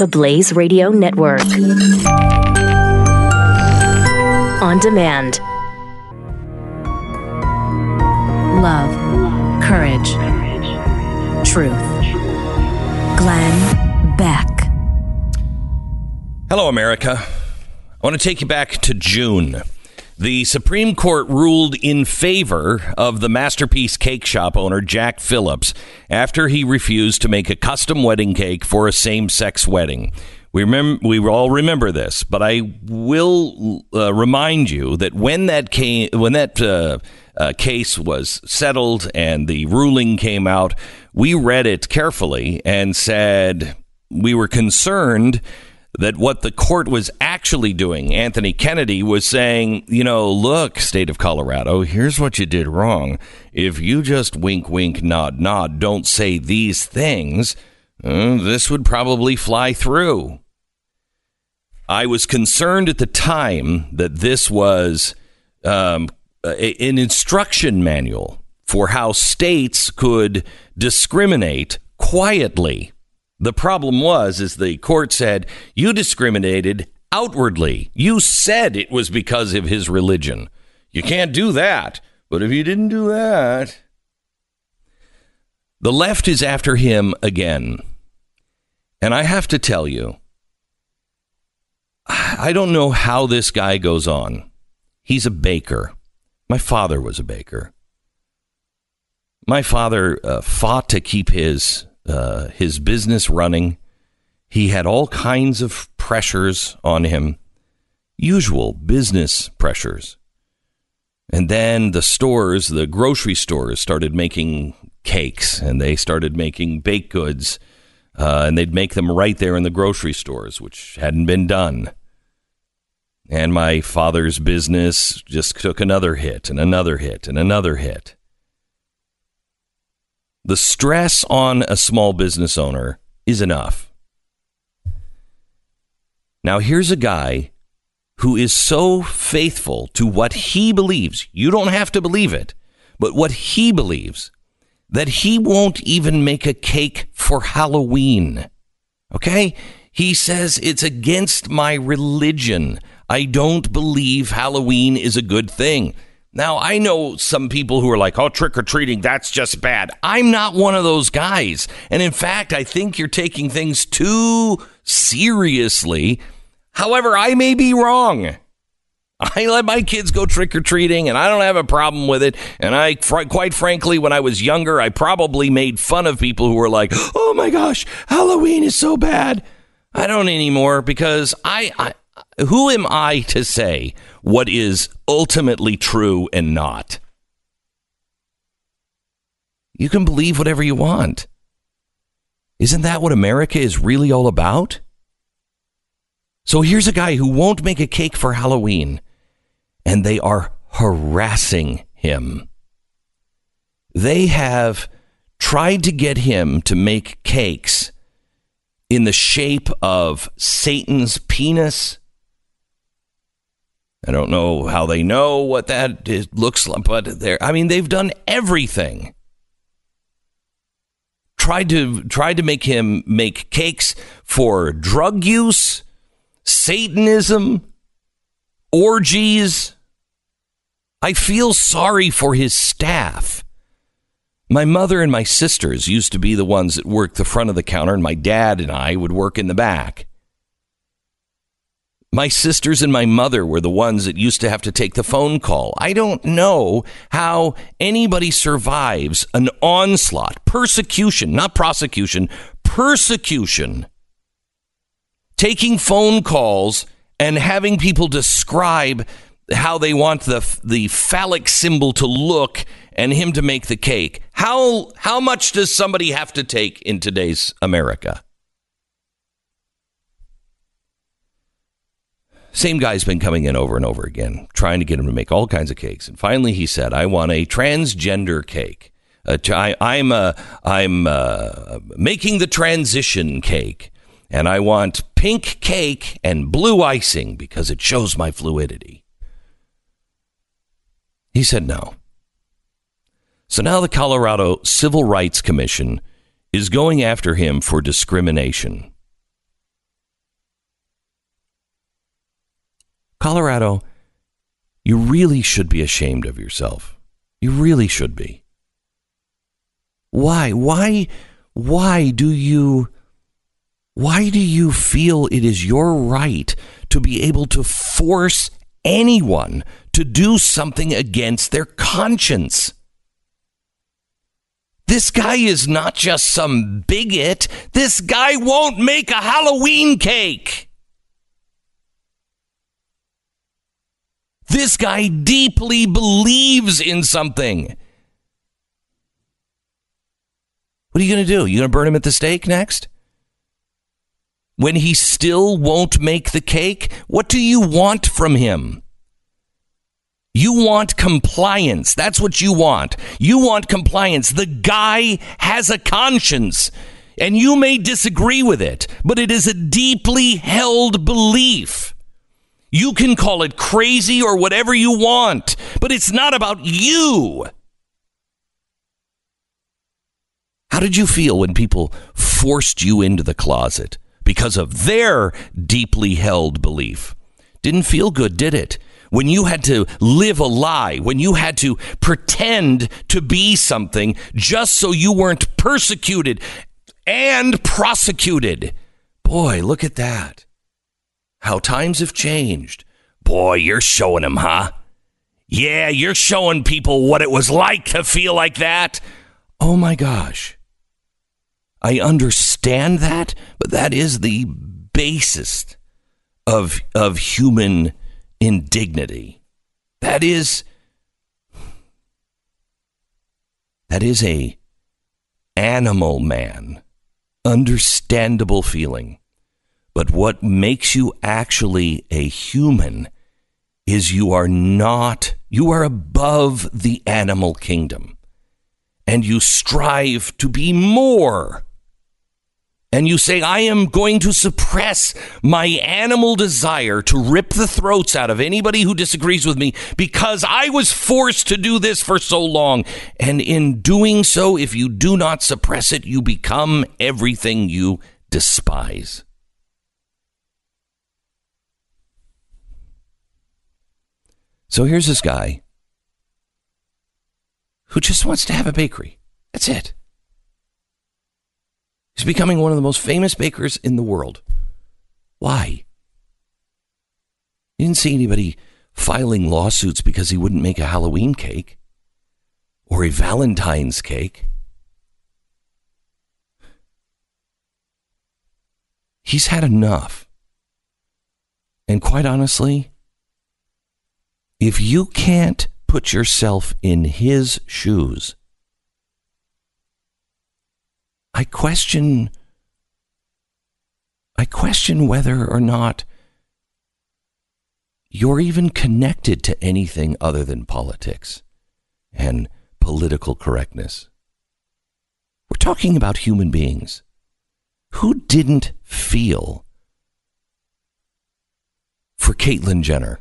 the Blaze Radio Network. On demand. Love, courage, truth. Glenn Beck. Hello, America. I want to take you back to June. The Supreme Court ruled in favor of the Masterpiece Cake Shop owner, Jack Phillips, after he refused to make a custom wedding cake for a same-sex wedding. We all remember this, but I will remind you that when that case was settled and the ruling came out, we read it carefully and said we were concerned that what the court was actually doing, Anthony Kennedy was saying, look, state of Colorado, here's what you did wrong. If you just wink, wink, nod, nod, don't say these things, this would probably fly through. I was concerned at the time that this was an instruction manual for how states could discriminate quietly. The problem is the court said, you discriminated outwardly. You said it was because of his religion. You can't do that. But if you didn't do that, the left is after him again. And I have to tell you, I don't know how this guy goes on. He's a baker. My father was a baker. My father fought to keep his business running. He had all kinds of pressures on him, usual business pressures. And then the grocery stores started making cakes, and they started making baked goods, and they'd make them right there in the grocery stores, which hadn't been done. And my father's business just took another hit and another hit and another hit. The stress on a small business owner is enough. Now, here's a guy who is so faithful to what he believes. You don't have to believe it, but what he believes, that he won't even make a cake for Halloween. Okay? He says it's against my religion. I don't believe Halloween is a good thing. Now, I know some people who are like, oh, trick-or-treating, that's just bad. I'm not one of those guys. And in fact, I think you're taking things too seriously. However, I may be wrong. I let my kids go trick-or-treating, and I don't have a problem with it. And quite frankly, when I was younger, I probably made fun of people who were like, oh, my gosh, Halloween is so bad. I don't anymore because who am I to say what is ultimately true and not? You can believe whatever you want. Isn't that what America is really all about? So here's a guy who won't make a cake for Halloween, and they are harassing him. They have tried to get him to make cakes in the shape of Satan's penis. I don't know how they know what that looks like, but they've done everything. Tried to make him make cakes for drug use, Satanism, orgies. I feel sorry for his staff. My mother and my sisters used to be the ones that worked the front of the counter, and my dad and I would work in the back. My sisters and my mother were the ones that used to have to take the phone call. I don't know how anybody survives an onslaught, persecution, not prosecution, persecution. Taking phone calls and having people describe how they want the phallic symbol to look and him to make the cake. How much does somebody have to take in today's America? Same guy's been coming in over and over again, trying to get him to make all kinds of cakes. And finally he said, I want a transgender cake. I'm making the transition cake. And I want pink cake and blue icing because it shows my fluidity. He said no. So now the Colorado Civil Rights Commission is going after him for discrimination. Colorado, you really should be ashamed of yourself. You really should be. Why do you feel it is your right to be able to force anyone to do something against their conscience? This guy is not just some bigot. This guy won't make a Halloween cake. This guy deeply believes in something. What are you going to do? You going to burn him at the stake next? When he still won't make the cake, what do you want from him? You want compliance. That's what you want. You want compliance. The guy has a conscience, and you may disagree with it, but it is a deeply held belief. You can call it crazy or whatever you want, but it's not about you. How did you feel when people forced you into the closet because of their deeply held belief? Didn't feel good, did it? When you had to live a lie, when you had to pretend to be something just so you weren't persecuted and prosecuted. Boy, look at that. How times have changed. Boy, you're showing them, huh? Yeah, you're showing people what it was like to feel like that. Oh my gosh. I understand that, but that is the basis of human indignity. That is a animal man, understandable feeling. But what makes you actually a human is you are above the animal kingdom, and you strive to be more. And you say, I am going to suppress my animal desire to rip the throats out of anybody who disagrees with me because I was forced to do this for so long. And in doing so, if you do not suppress it, you become everything you despise. So here's this guy who just wants to have a bakery. That's it. He's becoming one of the most famous bakers in the world. Why? You didn't see anybody filing lawsuits because he wouldn't make a Halloween cake or a Valentine's cake. He's had enough. And quite honestly, if you can't put yourself in his shoes, I question whether or not you're even connected to anything other than politics and political correctness. We're talking about human beings. Who didn't feel for Caitlyn Jenner?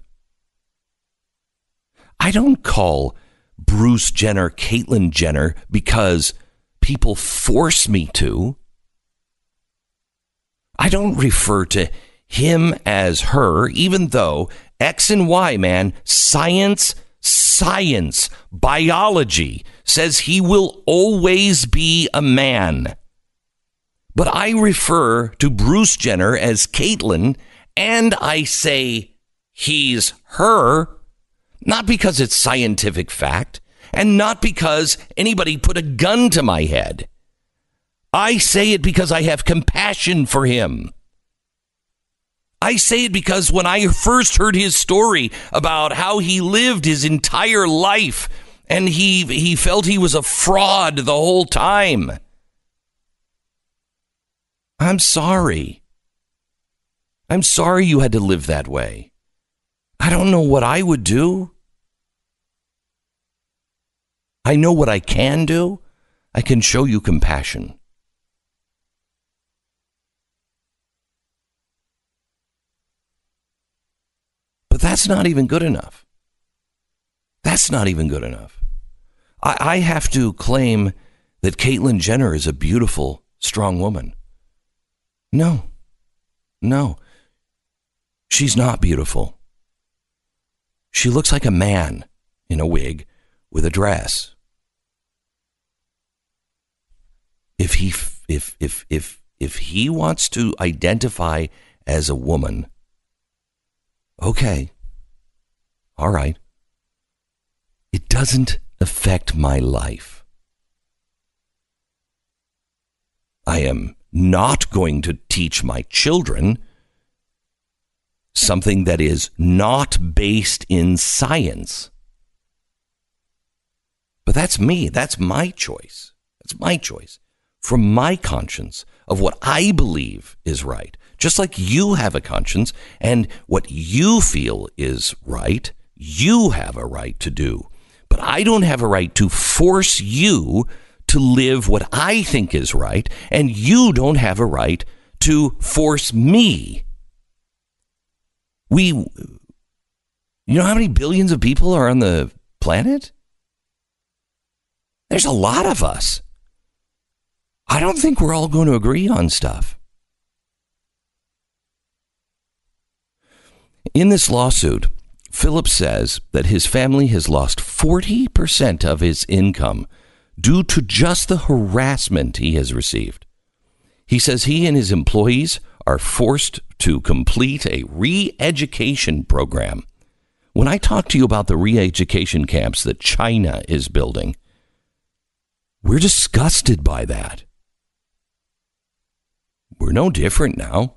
I don't call Bruce Jenner Caitlyn Jenner because people force me to. I don't refer to him as her, even though X and Y, man, science, biology says he will always be a man. But I refer to Bruce Jenner as Caitlyn, and I say he's her, not because it's scientific fact, and not because anybody put a gun to my head. I say it because I have compassion for him. I say it because when I first heard his story about how he lived his entire life and he felt he was a fraud the whole time. I'm sorry. I'm sorry you had to live that way. I don't know what I would do. I know what I can do. I can show you compassion. But that's not even good enough. That's not even good enough. I have to claim that Caitlyn Jenner is a beautiful, strong woman. No. She's not beautiful. She looks like a man in a wig with a dress. If he wants to identify as a woman, okay, all right. It doesn't affect my life. I am not going to teach my children something that is not based in science. But that's me. That's my choice. That's my choice. From my conscience of what I believe is right. Just like you have a conscience and what you feel is right, you have a right to do. But I don't have a right to force you to live what I think is right, and you don't have a right to force me. You know how many billions of people are on the planet? There's a lot of us. I don't think we're all going to agree on stuff. In this lawsuit, Philip says that his family has lost 40% of his income due to just the harassment he has received. He says he and his employees are forced to complete a re-education program. When I talk to you about the re-education camps that China is building, we're disgusted by that. We're no different now.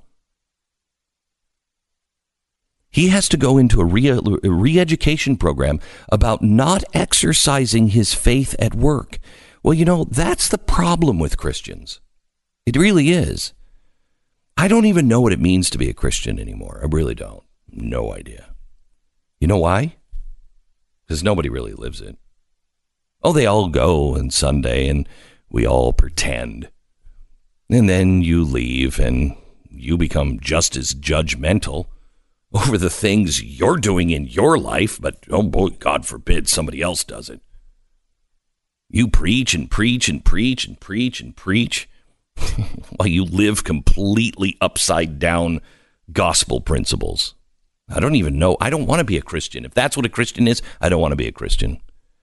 He has to go into a re-education program about not exercising his faith at work. Well, you know, that's the problem with Christians. It really is. I don't even know what it means to be a Christian anymore. I really don't. No idea. You know why? Because nobody really lives it. Oh, they all go on Sunday and we all pretend. And then you leave and you become just as judgmental over the things you're doing in your life, but oh boy, God forbid somebody else does it. You preach and preach and preach and preach and preach while you live completely upside down gospel principles. I don't even know. I don't want to be a Christian. If that's what a Christian is, I don't want to be a Christian.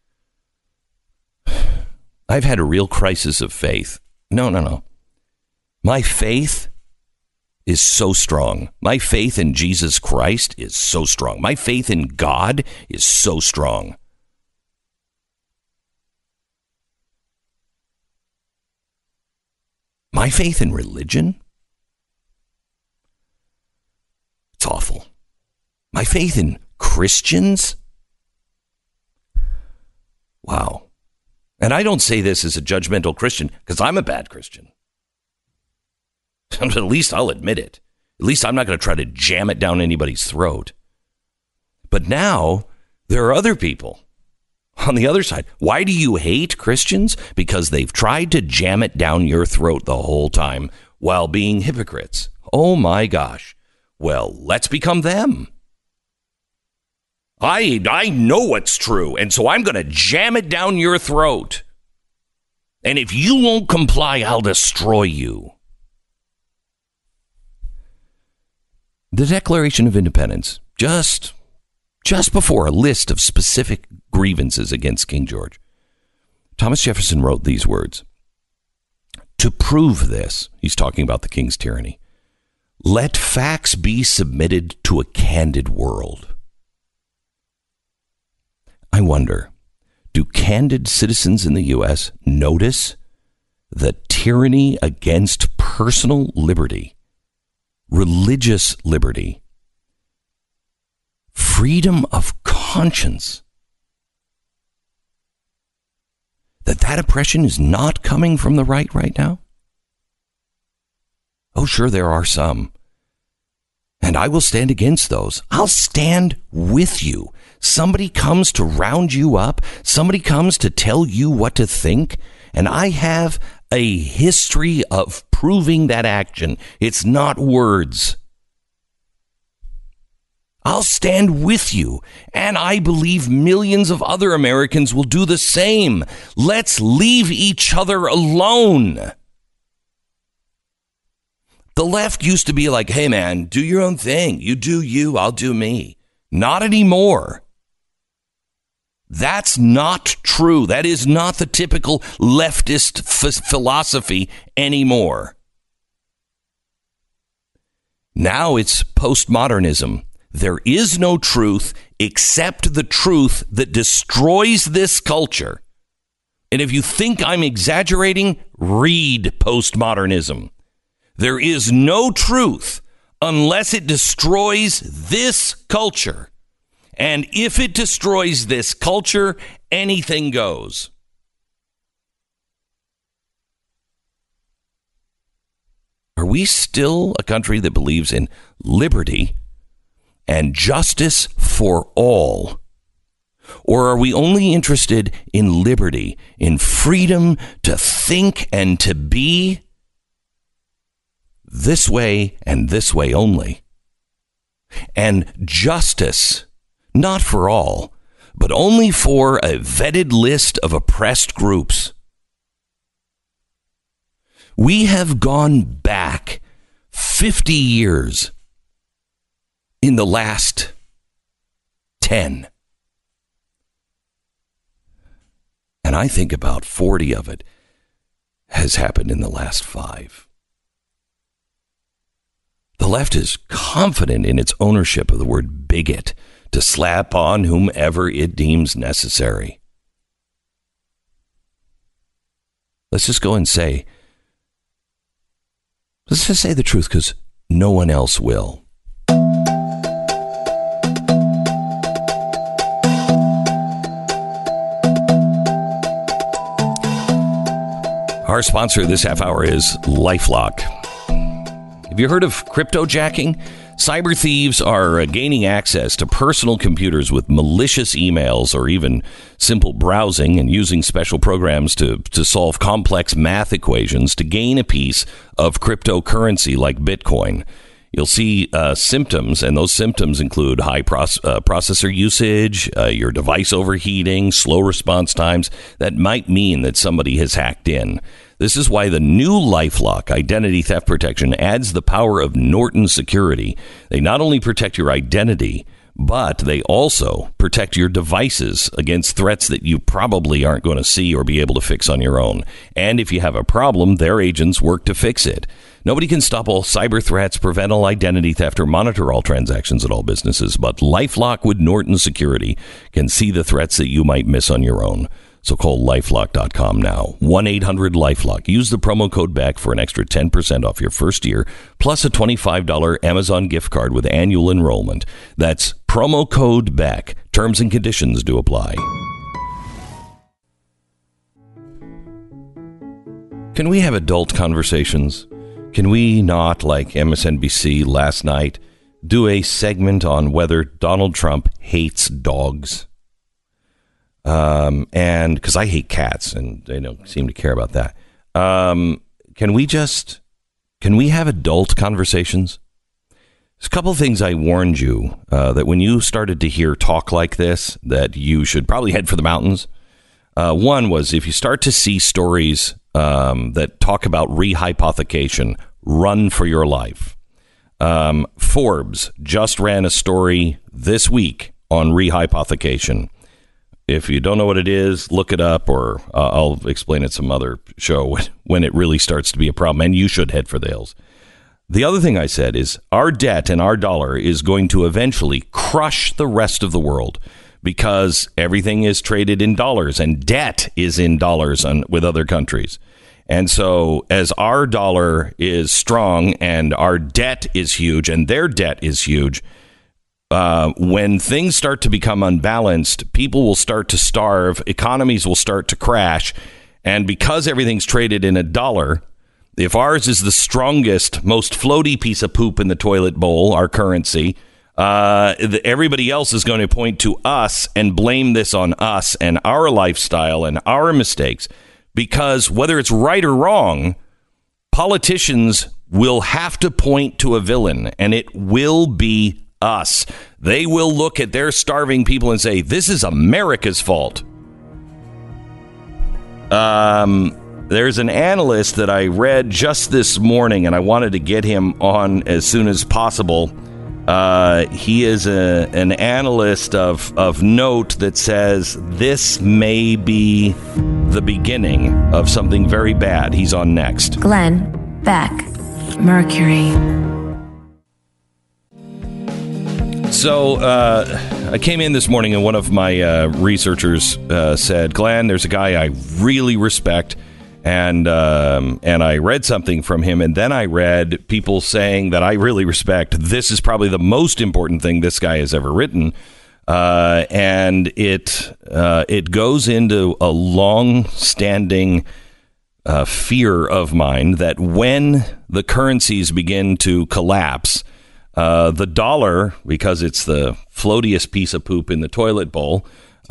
I've had a real crisis of faith. No. My faith is so strong. My faith in Jesus Christ is so strong. My faith in God is so strong. My faith in religion? It's awful. My faith in Christians? Wow. And I don't say this as a judgmental Christian because I'm a bad Christian. At least I'll admit it. At least I'm not going to try to jam it down anybody's throat. But now there are other people on the other side. Why do you hate Christians? Because they've tried to jam it down your throat the whole time while being hypocrites. Oh my gosh. Well, let's become them. I know what's true, and so I'm going to jam it down your throat. And if you won't comply, I'll destroy you. The Declaration of Independence, just before a list of specific grievances against King George, Thomas Jefferson wrote these words. To prove this, he's talking about the king's tyranny, let facts be submitted to a candid world. I wonder, do candid citizens in the U.S. notice the tyranny against personal liberty, religious liberty, freedom of conscience, that oppression is not coming from the right now? Oh, sure, there are some. And I will stand against those. I'll stand with you. Somebody comes to round you up. Somebody comes to tell you what to think. And I have a history of proving that action. It's not words. I'll stand with you. And I believe millions of other Americans will do the same. Let's leave each other alone. The left used to be like, hey, man, do your own thing. You do you, I'll do me. Not anymore. That's not true. That is not the typical leftist philosophy anymore. Now it's postmodernism. There is no truth except the truth that destroys this culture. And if you think I'm exaggerating, read postmodernism. There is no truth unless it destroys this culture. And if it destroys this culture, anything goes. Are we still a country that believes in liberty and justice for all? Or are we only interested in liberty, in freedom to think and to be this way and this way only? And justice, not for all, but only for a vetted list of oppressed groups. We have gone back 50 years in the last 10. And I think about 40 of it has happened in the last 5. The left is confident in its ownership of the word bigot to slap on whomever it deems necessary. Let's just go and say, let's just say the truth, because no one else will. Our sponsor this half hour is LifeLock. Have you heard of cryptojacking? Cyber thieves are gaining access to personal computers with malicious emails or even simple browsing and using special programs to solve complex math equations to gain a piece of cryptocurrency like Bitcoin. You'll see symptoms, and those symptoms include high processor usage, your device overheating, slow response times. That might mean that somebody has hacked in. This is why the new LifeLock identity theft protection adds the power of Norton Security. They not only protect your identity, but they also protect your devices against threats that you probably aren't going to see or be able to fix on your own. And if you have a problem, their agents work to fix it. Nobody can stop all cyber threats, prevent all identity theft, or monitor all transactions at all businesses. But LifeLock with Norton Security can see the threats that you might miss on your own. So call LifeLock.com now. 1-800-LifeLock. Use the promo code BACK for an extra 10% off your first year, plus a $25 Amazon gift card with annual enrollment. That's promo code BACK. Terms and conditions do apply. Can we have adult conversations? Can we not, like MSNBC last night, do a segment on whether Donald Trump hates dogs? And because I hate cats and they don't seem to care about that. Can we have adult conversations? There's a couple of things I warned you, that when you started to hear talk like this, that you should probably head for the mountains. One was if you start to see stories, that talk about rehypothecation, run for your life. Forbes just ran a story this week on rehypothecation. If you don't know what it is, look it up, or I'll explain it some other show when it really starts to be a problem, and you should head for the hills. The other thing I said is our debt and our dollar is going to eventually crush the rest of the world because everything is traded in dollars and debt is in dollars with other countries. And so as our dollar is strong and our debt is huge and their debt is huge, when things start to become unbalanced, people will start to starve, economies will start to crash. And because everything's traded in a dollar, if ours is the strongest, most floaty piece of poop in the toilet bowl, our currency, everybody else is going to point to us and blame this on us and our lifestyle and our mistakes. Because whether it's right or wrong, politicians will have to point to a villain, and it will be us. They will look at their starving people and say, this is America's fault. There's an analyst that I read just this morning, and I wanted to get him on as soon as possible. He is an analyst of note that says this may be the beginning of something very bad. He's on next. Glenn Beck, Mercury. So I came in this morning and one of my researchers said, Glenn, there's a guy I really respect. And I read something from him, and then I read people saying that I really respect. This is probably the most important thing this guy has ever written. And it goes into a long-standing fear of mine that when the currencies begin to collapse, the dollar, because it's the floatiest piece of poop in the toilet bowl,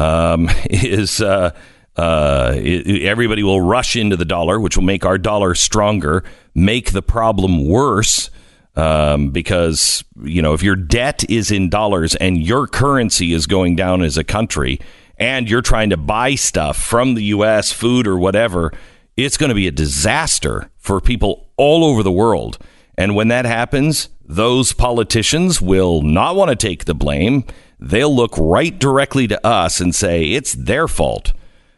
everybody will rush into the dollar, which will make our dollar stronger, make the problem worse. Because, if your debt is in dollars and your currency is going down as a country and you're trying to buy stuff from the U.S., food or whatever, it's going to be a disaster for people all over the world. And when that happens, those politicians will not want to take the blame. They'll look right directly to us and say it's their fault.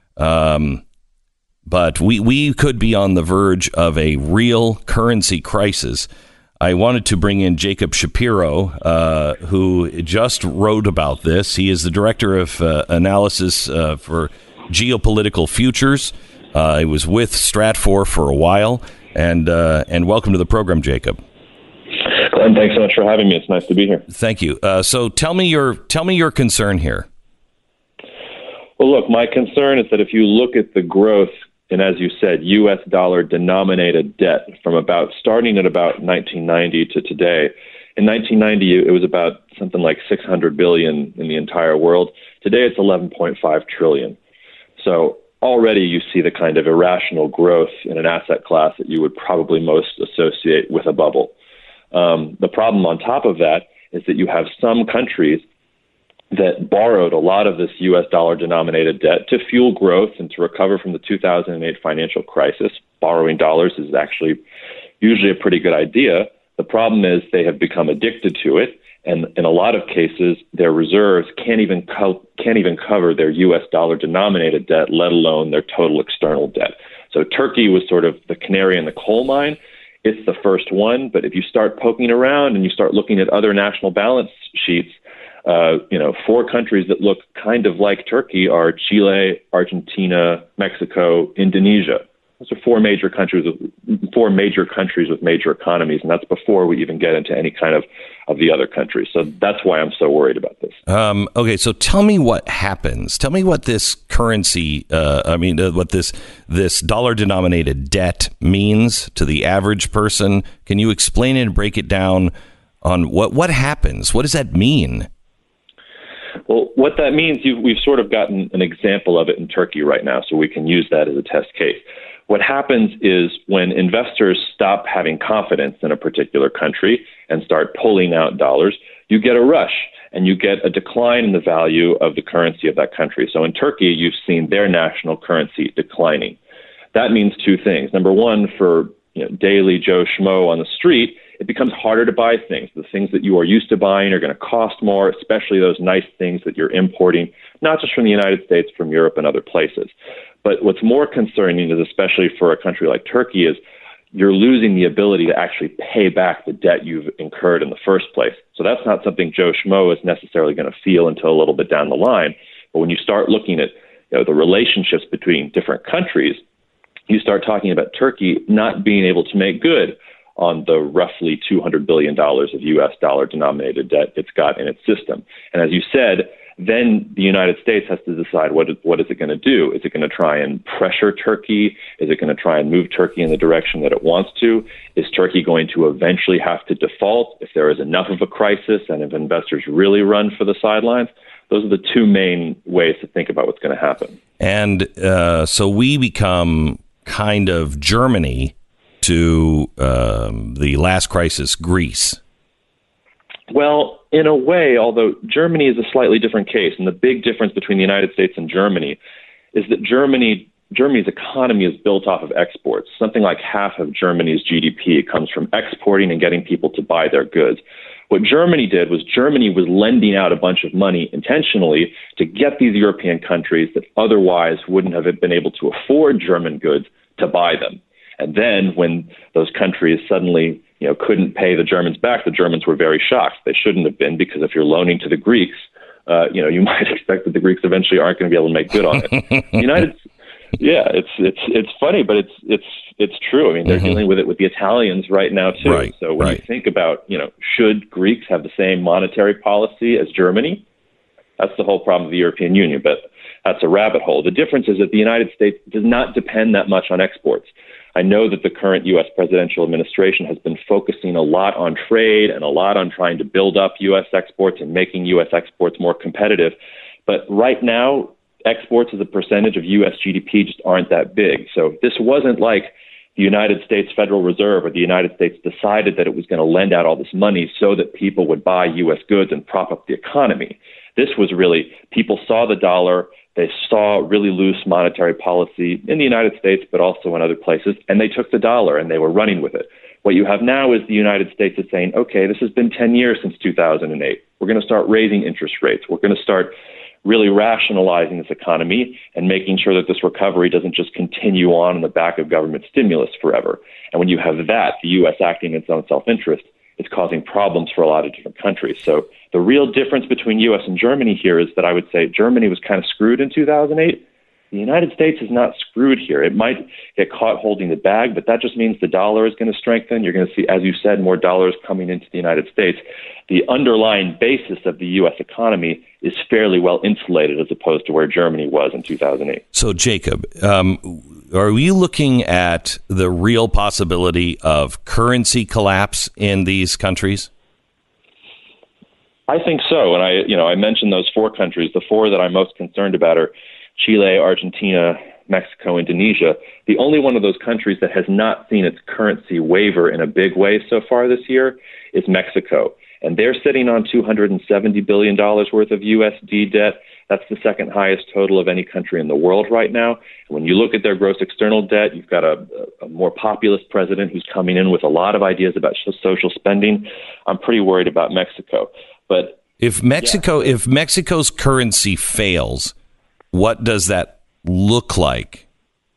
But we could be on the verge of a real currency crisis. I wanted to bring in Jacob Shapiro, who just wrote about this. He is the director of analysis for geopolitical futures. He was with Stratfor for a while, and welcome to the program, Jacob. Glenn, thanks so much for having me. It's nice to be here. Thank you. So tell me your concern here. Well, look, my concern is that if you look at the growth in, as you said, U.S. dollar denominated debt from starting at about 1990 to today. In 1990, it was about something like 600 billion in the entire world. Today, it's 11.5 trillion. So already you see the kind of irrational growth in an asset class that you would probably most associate with a bubble. The problem on top of that is that you have some countries that borrowed a lot of this U.S. dollar-denominated debt to fuel growth and to recover from the 2008 financial crisis. Borrowing dollars is actually usually a pretty good idea. The problem is they have become addicted to it, and in a lot of cases, their reserves can't even cover their U.S. dollar-denominated debt, let alone their total external debt. So Turkey was sort of the canary in the coal mine. It's the first one, but if you start poking around and you start looking at other national balance sheets, four countries that look kind of like Turkey are Chile, Argentina, Mexico, Indonesia. Those are four major countries with major economies, and that's before we even get into any kind of the other countries. So that's why I'm so worried about this. Okay, so tell me what happens. Tell me what this currency, what this dollar-denominated debt means to the average person. Can you explain it and break it down on what happens? What does that mean? Well, what that means, we've sort of gotten an example of it in Turkey right now, so we can use that as a test case. What happens is when investors stop having confidence in a particular country and start pulling out dollars, you get a rush and you get a decline in the value of the currency of that country. So in Turkey, you've seen their national currency declining. That means two things. Number one, for daily Joe Schmo on the street, it becomes harder to buy things. The things that you are used to buying are going to cost more, especially those nice things that you're importing, not just from the United States, from Europe and other places. But what's more concerning is, especially for a country like Turkey, is you're losing the ability to actually pay back the debt you've incurred in the first place. So that's not something Joe Schmo is necessarily going to feel until a little bit down the line. But when you start looking at the relationships between different countries, you start talking about Turkey not being able to make good on the roughly $200 billion of U.S. dollar-denominated debt it's got in its system. And as you said, then the United States has to decide what is it going to do? Is it going to try and pressure Turkey? Is it going to try and move Turkey in the direction that it wants to? Is Turkey going to eventually have to default if there is enough of a crisis and if investors really run for the sidelines? Those are the two main ways to think about what's going to happen. And so we become kind of Germany to the last crisis, Greece. Well, in a way, although Germany is a slightly different case, and the big difference between the United States and Germany is that Germany's economy is built off of exports. Something like half of Germany's GDP comes from exporting and getting people to buy their goods. What Germany did was Germany was lending out a bunch of money intentionally to get these European countries that otherwise wouldn't have been able to afford German goods to buy them. And then when those countries suddenly couldn't pay the Germans back, the Germans were very shocked. They shouldn't have been, because if you're loaning to the Greeks, you might expect that the Greeks eventually aren't going to be able to make good on it. It's funny, but it's true. I mean, they're dealing with it with the Italians right now too. Right, so when you think about, should Greeks have the same monetary policy as Germany? That's the whole problem of the European Union, but that's a rabbit hole. The difference is that the United States does not depend that much on exports. I know that the current U.S. presidential administration has been focusing a lot on trade and a lot on trying to build up U.S. exports and making U.S. exports more competitive. But right now, exports as a percentage of U.S. GDP just aren't that big. So this wasn't like the United States Federal Reserve or the United States decided that it was going to lend out all this money so that people would buy U.S. goods and prop up the economy. This was really, people saw the dollar, they saw really loose monetary policy in the United States, but also in other places, and they took the dollar and they were running with it. What you have now is the United States is saying, okay, this has been 10 years since 2008. We're going to start raising interest rates. We're going to start really rationalizing this economy and making sure that this recovery doesn't just continue on in the back of government stimulus forever. And when you have that, the U.S. acting in its own self-interest, it's causing problems for a lot of different countries. So the real difference between U.S. and Germany here is that I would say Germany was kind of screwed in 2008. The United States is not screwed here. It might get caught holding the bag, but that just means the dollar is going to strengthen. You're going to see, as you said, more dollars coming into the United States. The underlying basis of the U.S. economy is fairly well insulated as opposed to where Germany was in 2008. So, Jacob, are you looking at the real possibility of currency collapse in these countries? I think so. And I mentioned those four countries. The four that I'm most concerned about are Chile, Argentina, Mexico, Indonesia. The only one of those countries that has not seen its currency waver in a big way so far this year is Mexico. And they're sitting on $270 billion worth of USD debt. That's the second highest total of any country in the world right now. And when you look at their gross external debt, you've got a more populist president who's coming in with a lot of ideas about social spending. I'm pretty worried about Mexico. But if Mexico's currency fails, what does that look like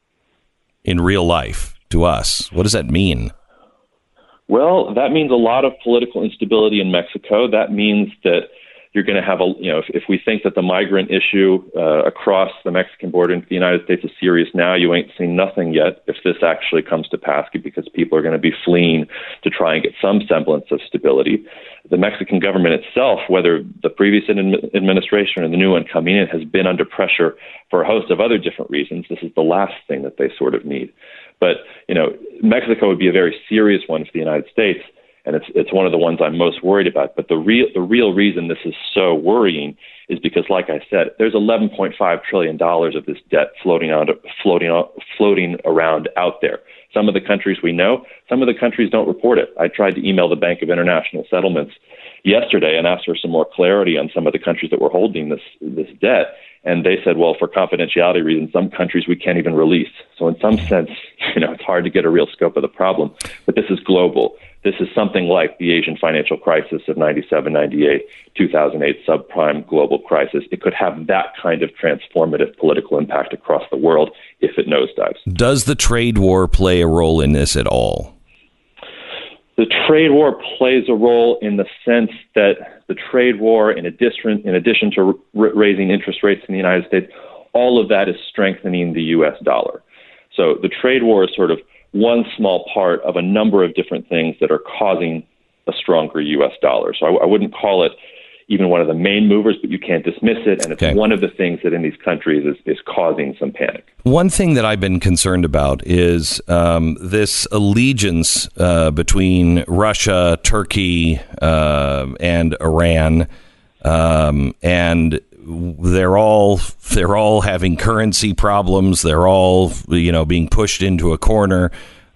in real life to us? What does that mean? Well, that means a lot of political instability in Mexico. That means that you're going to have if we think that the migrant issue across the Mexican border into the United States is serious now, you ain't seen nothing yet if this actually comes to pass, because people are going to be fleeing to try and get some semblance of stability. The Mexican government itself, whether the previous administration or the new one coming in, has been under pressure for a host of other different reasons. This is the last thing that they sort of need. But, Mexico would be a very serious one for the United States, and it's one of the ones I'm most worried about. But the real reason this is so worrying is because, like I said, there's $11.5 trillion of this debt floating around out there. Some of the countries we know, some of the countries don't report it. I tried to email the Bank of International Settlements yesterday and asked for some more clarity on some of the countries that were holding this debt. And they said, well, for confidentiality reasons, some countries we can't even release. So in some sense, it's hard to get a real scope of the problem. But this is global. This is something like the Asian financial crisis of 97, 98, 2008 subprime global crisis. It could have that kind of transformative political impact across the world if it nosedives. Does the trade war play a role in this at all? The trade war plays a role in the sense that the trade war, in addition to raising interest rates in the United States, all of that is strengthening the U.S. dollar. So the trade war is sort of one small part of a number of different things that are causing a stronger U.S. dollar. So I wouldn't call it even one of the main movers, but you can't dismiss it. And it's one of the things that in these countries is causing some panic. One thing that I've been concerned about is this allegiance between Russia, Turkey, and Iran. And they're all having currency problems. They're all, being pushed into a corner,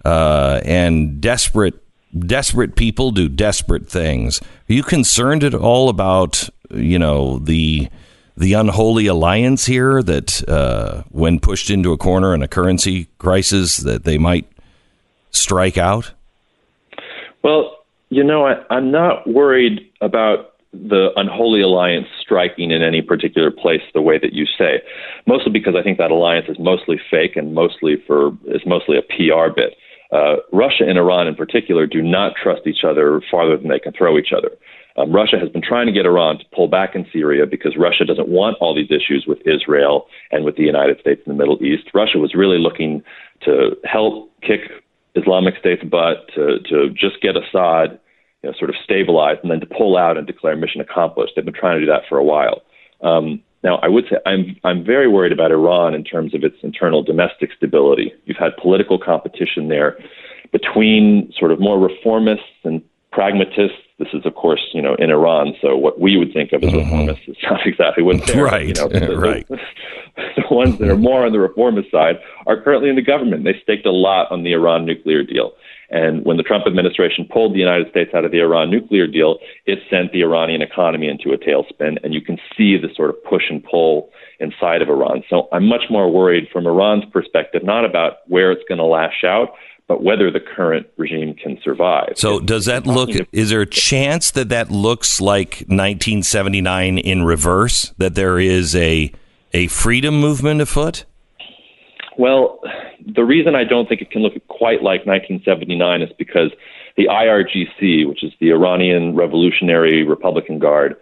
and desperate people do desperate things. Are you concerned at all about, the unholy alliance here that when pushed into a corner in a currency crisis that they might strike out? Well, I'm not worried about the unholy alliance striking in any particular place the way that you say, mostly because I think that alliance is mostly fake and mostly a PR bit. Russia and Iran in particular do not trust each other farther than they can throw each other. Russia has been trying to get Iran to pull back in Syria because Russia doesn't want all these issues with Israel and with the United States in the Middle East. Russia was really looking to help kick Islamic State's butt, to just get Assad sort of stabilized, and then to pull out and declare mission accomplished. They've been trying to do that for a while. Now, I would say I'm very worried about Iran in terms of its internal domestic stability. You've had political competition there between sort of more reformists and pragmatists. This is, of course, in Iran, so what we would think of as reformists is not exactly what's there. Right, right. The ones that are more on the reformist side are currently in the government. They staked a lot on the Iran nuclear deal. And when the Trump administration pulled the United States out of the Iran nuclear deal, it sent the Iranian economy into a tailspin. And you can see the sort of push and pull inside of Iran. So I'm much more worried from Iran's perspective, not about where it's going to lash out, but whether the current regime can survive. So does that look, is there a chance that looks like 1979 in reverse, that there is a freedom movement afoot? Well, the reason I don't think it can look quite like 1979 is because the IRGC, which is the Iranian Revolutionary Republican Guard,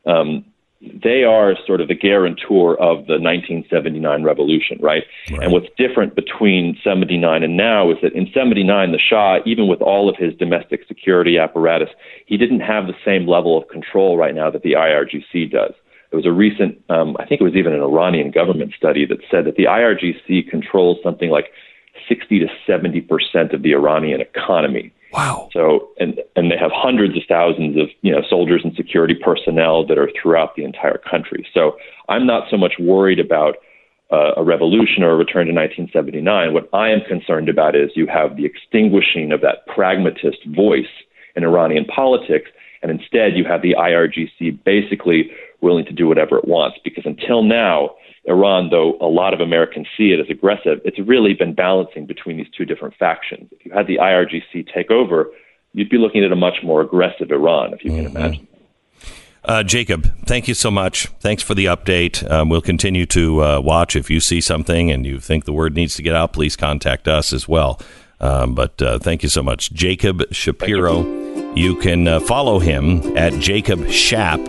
they are sort of the guarantor of the 1979 revolution, right? And what's different between 79 and now is that in 79, the Shah, even with all of his domestic security apparatus, he didn't have the same level of control right now that the IRGC does. There was a recent, I think it was even an Iranian government study that said that the IRGC controls something like 60 to 70% of the Iranian economy. Wow. So, and they have hundreds of thousands of, soldiers and security personnel that are throughout the entire country. So I'm not so much worried about a revolution or a return to 1979. What I am concerned about is you have the extinguishing of that pragmatist voice in Iranian politics, and instead you have the IRGC basically willing to do whatever it wants. Because until now, Iran, though a lot of Americans see it as aggressive, it's really been balancing between these two different factions. If you had the IRGC take over, you'd be looking at a much more aggressive Iran, if you can imagine. Jacob, thank you so much. Thanks for the update. We'll continue to watch. If you see something and you think the word needs to get out, please contact us as well. But thank you so much. Jacob Shapiro. You can follow him at Jacob Shap,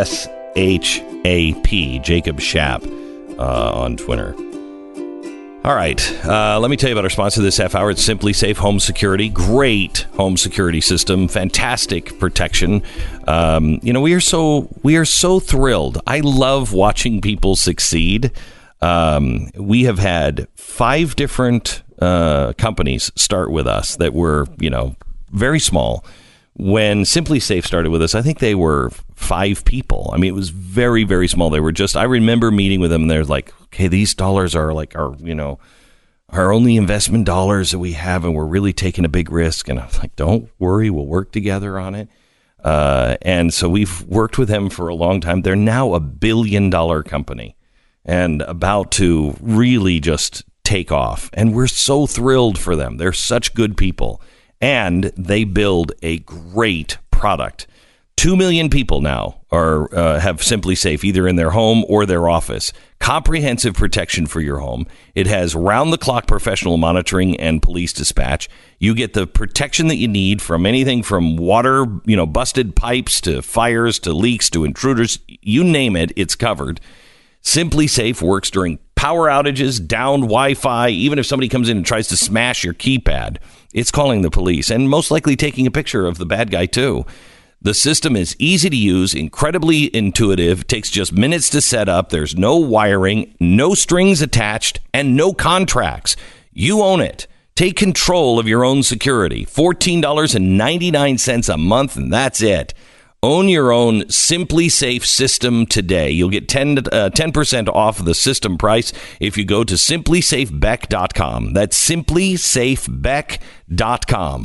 S-H-A-P, Jacob Shap. On Twitter. All right. Let me tell you about our sponsor this half hour. It's Simply Safe Home Security. Great home security system. Fantastic protection. We are so thrilled. I love watching people succeed. We have had 5 different companies start with us that were, very small. When Simply Safe started with us, I think they were 5 people. I mean, it was very, very small. They were I remember meeting with them and they're like, okay, these dollars are like our only investment dollars that we have, and we're really taking a big risk. And I was like, don't worry, we'll work together on it. And so we've worked with them for a long time. They're now $1 billion company and about to really just take off. And we're so thrilled for them. They're such good people. And they build a great product. 2 million people now have Simply Safe either in their home or their office. Comprehensive protection for your home. It has round-the-clock professional monitoring and police dispatch. You get the protection that you need from anything from water, busted pipes to fires to leaks to intruders. You name it, it's covered. Simply Safe works during power outages, downed Wi-Fi. Even if somebody comes in and tries to smash your keypad, it's calling the police and most likely taking a picture of the bad guy, too. The system is easy to use, incredibly intuitive, takes just minutes to set up. There's no wiring, no strings attached, and no contracts. You own it. Take control of your own security. $14.99 a month, and that's it. Own your own Simply Safe system today. You'll get 10% off the system price if you go to simplysafebeck.com. That's simplysafebeck.com.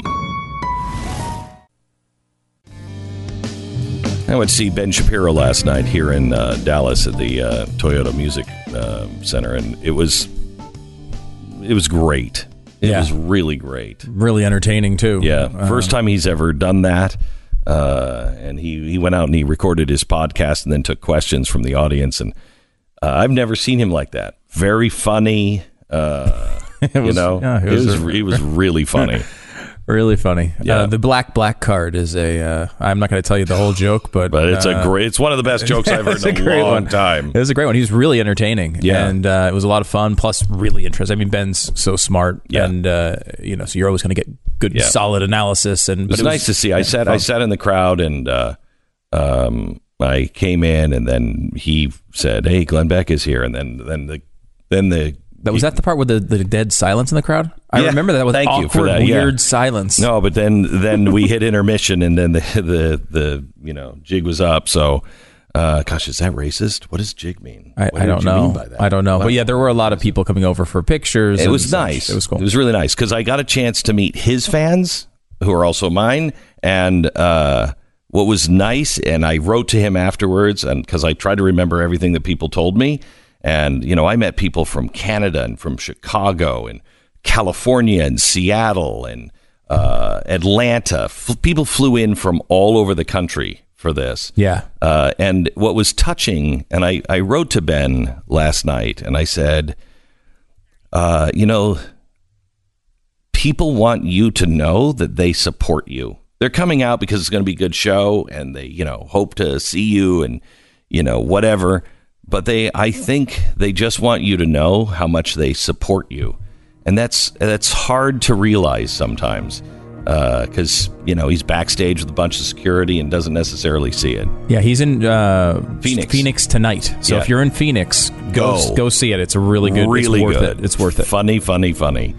I went to see Ben Shapiro last night here in Dallas at the Toyota Music Center, and it was great. It was really great. Really entertaining, too. Yeah. First time he's ever done that. And he went out and he recorded his podcast and then took questions from the audience. And I've never seen him like that. Very funny. He was really funny. Really funny. Yeah. The black card is I'm not going to tell you the whole joke, but it's one of the best jokes I've heard in a long time. It was a great one. He was really entertaining. Yeah. And it was a lot of fun, plus really interesting. I mean, Ben's so smart. Yeah. And, so you're always going to get good, solid analysis. But it was nice to see. I sat in the crowd and I came in and then he said, "Hey, Glenn Beck is here." And then was that the part with the dead silence in the crowd? I remember that was awkward, weird silence. No, but then we hit intermission, and then the jig was up. So, gosh, is that racist? What does jig mean? I don't know. Mean by that? I don't know. But yeah, there were a lot of people coming over for pictures. It was nice. It was cool. It was really nice because I got a chance to meet his fans, who are also mine, and what was nice. And I wrote to him afterwards, and because I tried to remember everything that people told me. And, I met people from Canada and from Chicago and California and Seattle and Atlanta. People flew in from all over the country for this. Yeah. And what was touching, and I wrote to Ben last night and I said, people want you to know that they support you. They're coming out because it's going to be a good show and they, hope to see you and, whatever. But I think they just want you to know how much they support you. And that's hard to realize sometimes because, he's backstage with a bunch of security and doesn't necessarily see it. Yeah, he's in Phoenix tonight. So if you're in Phoenix, go see it. It's a really good. Really it's worth good. It's worth it. Funny.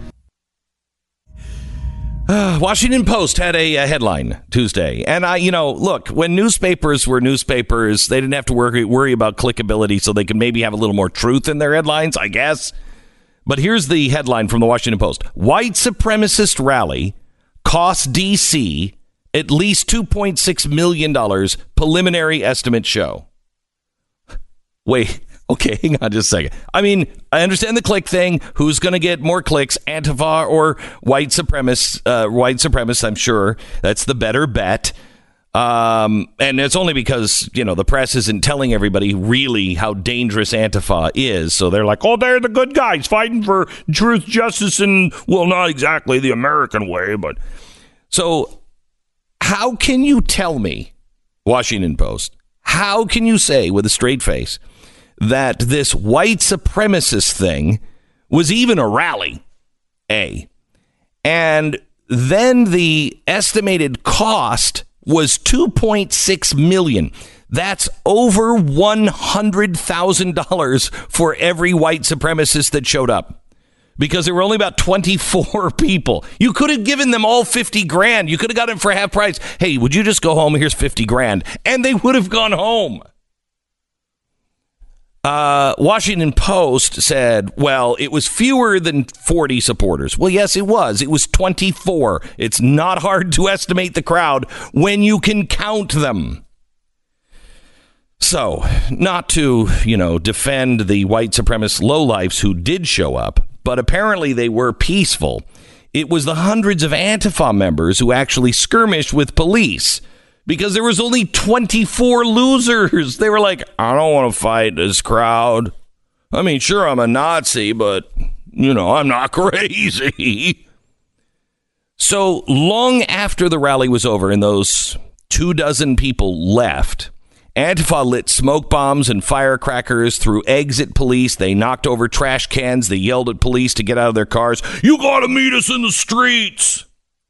Washington Post had a headline Tuesday. And look, when newspapers were newspapers, they didn't have to worry about clickability, so they could maybe have a little more truth in their headlines, I guess. But here's the headline from the Washington Post. White supremacist rally costs D.C. at least $2.6 million, preliminary estimate show. Wait. Okay, hang on just a second. I mean, I understand the click thing. Who's going to get more clicks, Antifa or white supremacists? I'm sure that's the better bet. And it's only because, the press isn't telling everybody really how dangerous Antifa is. So they're like, oh, they're the good guys fighting for truth, justice, and, well, not exactly the American way. But so how can you tell me, Washington Post, how can you say with a straight face that this white supremacist thing was even a rally, A, and then the estimated cost was $2.6 million. That's over $100,000 for every white supremacist that showed up, because there were only about 24 people. You could have given them all 50 grand. You could have got them for half price. Hey, would you just go home? Here's 50 grand. And they would have gone home. Washington Post said, well, it was fewer than 40 supporters. Well, yes, it was. It was 24. It's not hard to estimate the crowd when you can count them. So, not to, defend the white supremacist lowlifes who did show up, but apparently they were peaceful. It was the hundreds of Antifa members who actually skirmished with police, because there was only 24 losers. They were like, I don't want to fight this crowd. I mean, sure, I'm a Nazi, but, I'm not crazy. So long after the rally was over and those 24 people left, Antifa lit smoke bombs and firecrackers, threw eggs at police. They knocked over trash cans. They yelled at police to get out of their cars. You got to meet us in the streets.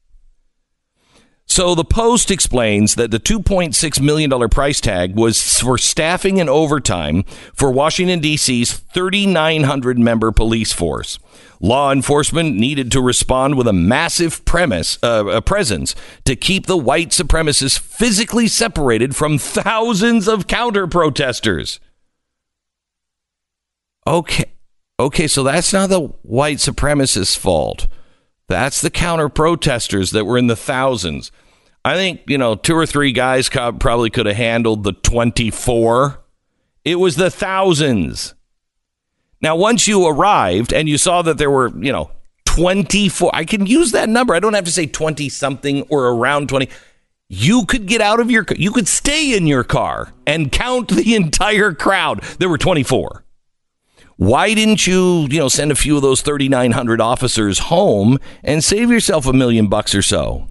So the Post explains that the $2.6 million price tag was for staffing and overtime for Washington, D.C.'s 3,900-member police force. Law enforcement needed to respond with a massive presence to keep the white supremacists physically separated from thousands of counter-protesters. Okay, so that's not the white supremacists' fault. That's the counter-protesters that were in the thousands. I think, 2 or 3 guys probably could have handled the 24. It was the thousands. Now, once you arrived and you saw that there were, 24. I can use that number. I don't have to say 20-something or around 20. You could get out of your car. You could stay in your car and count the entire crowd. There were 24. Why didn't you send a few of those 3,900 officers home and save yourself $1 million or so?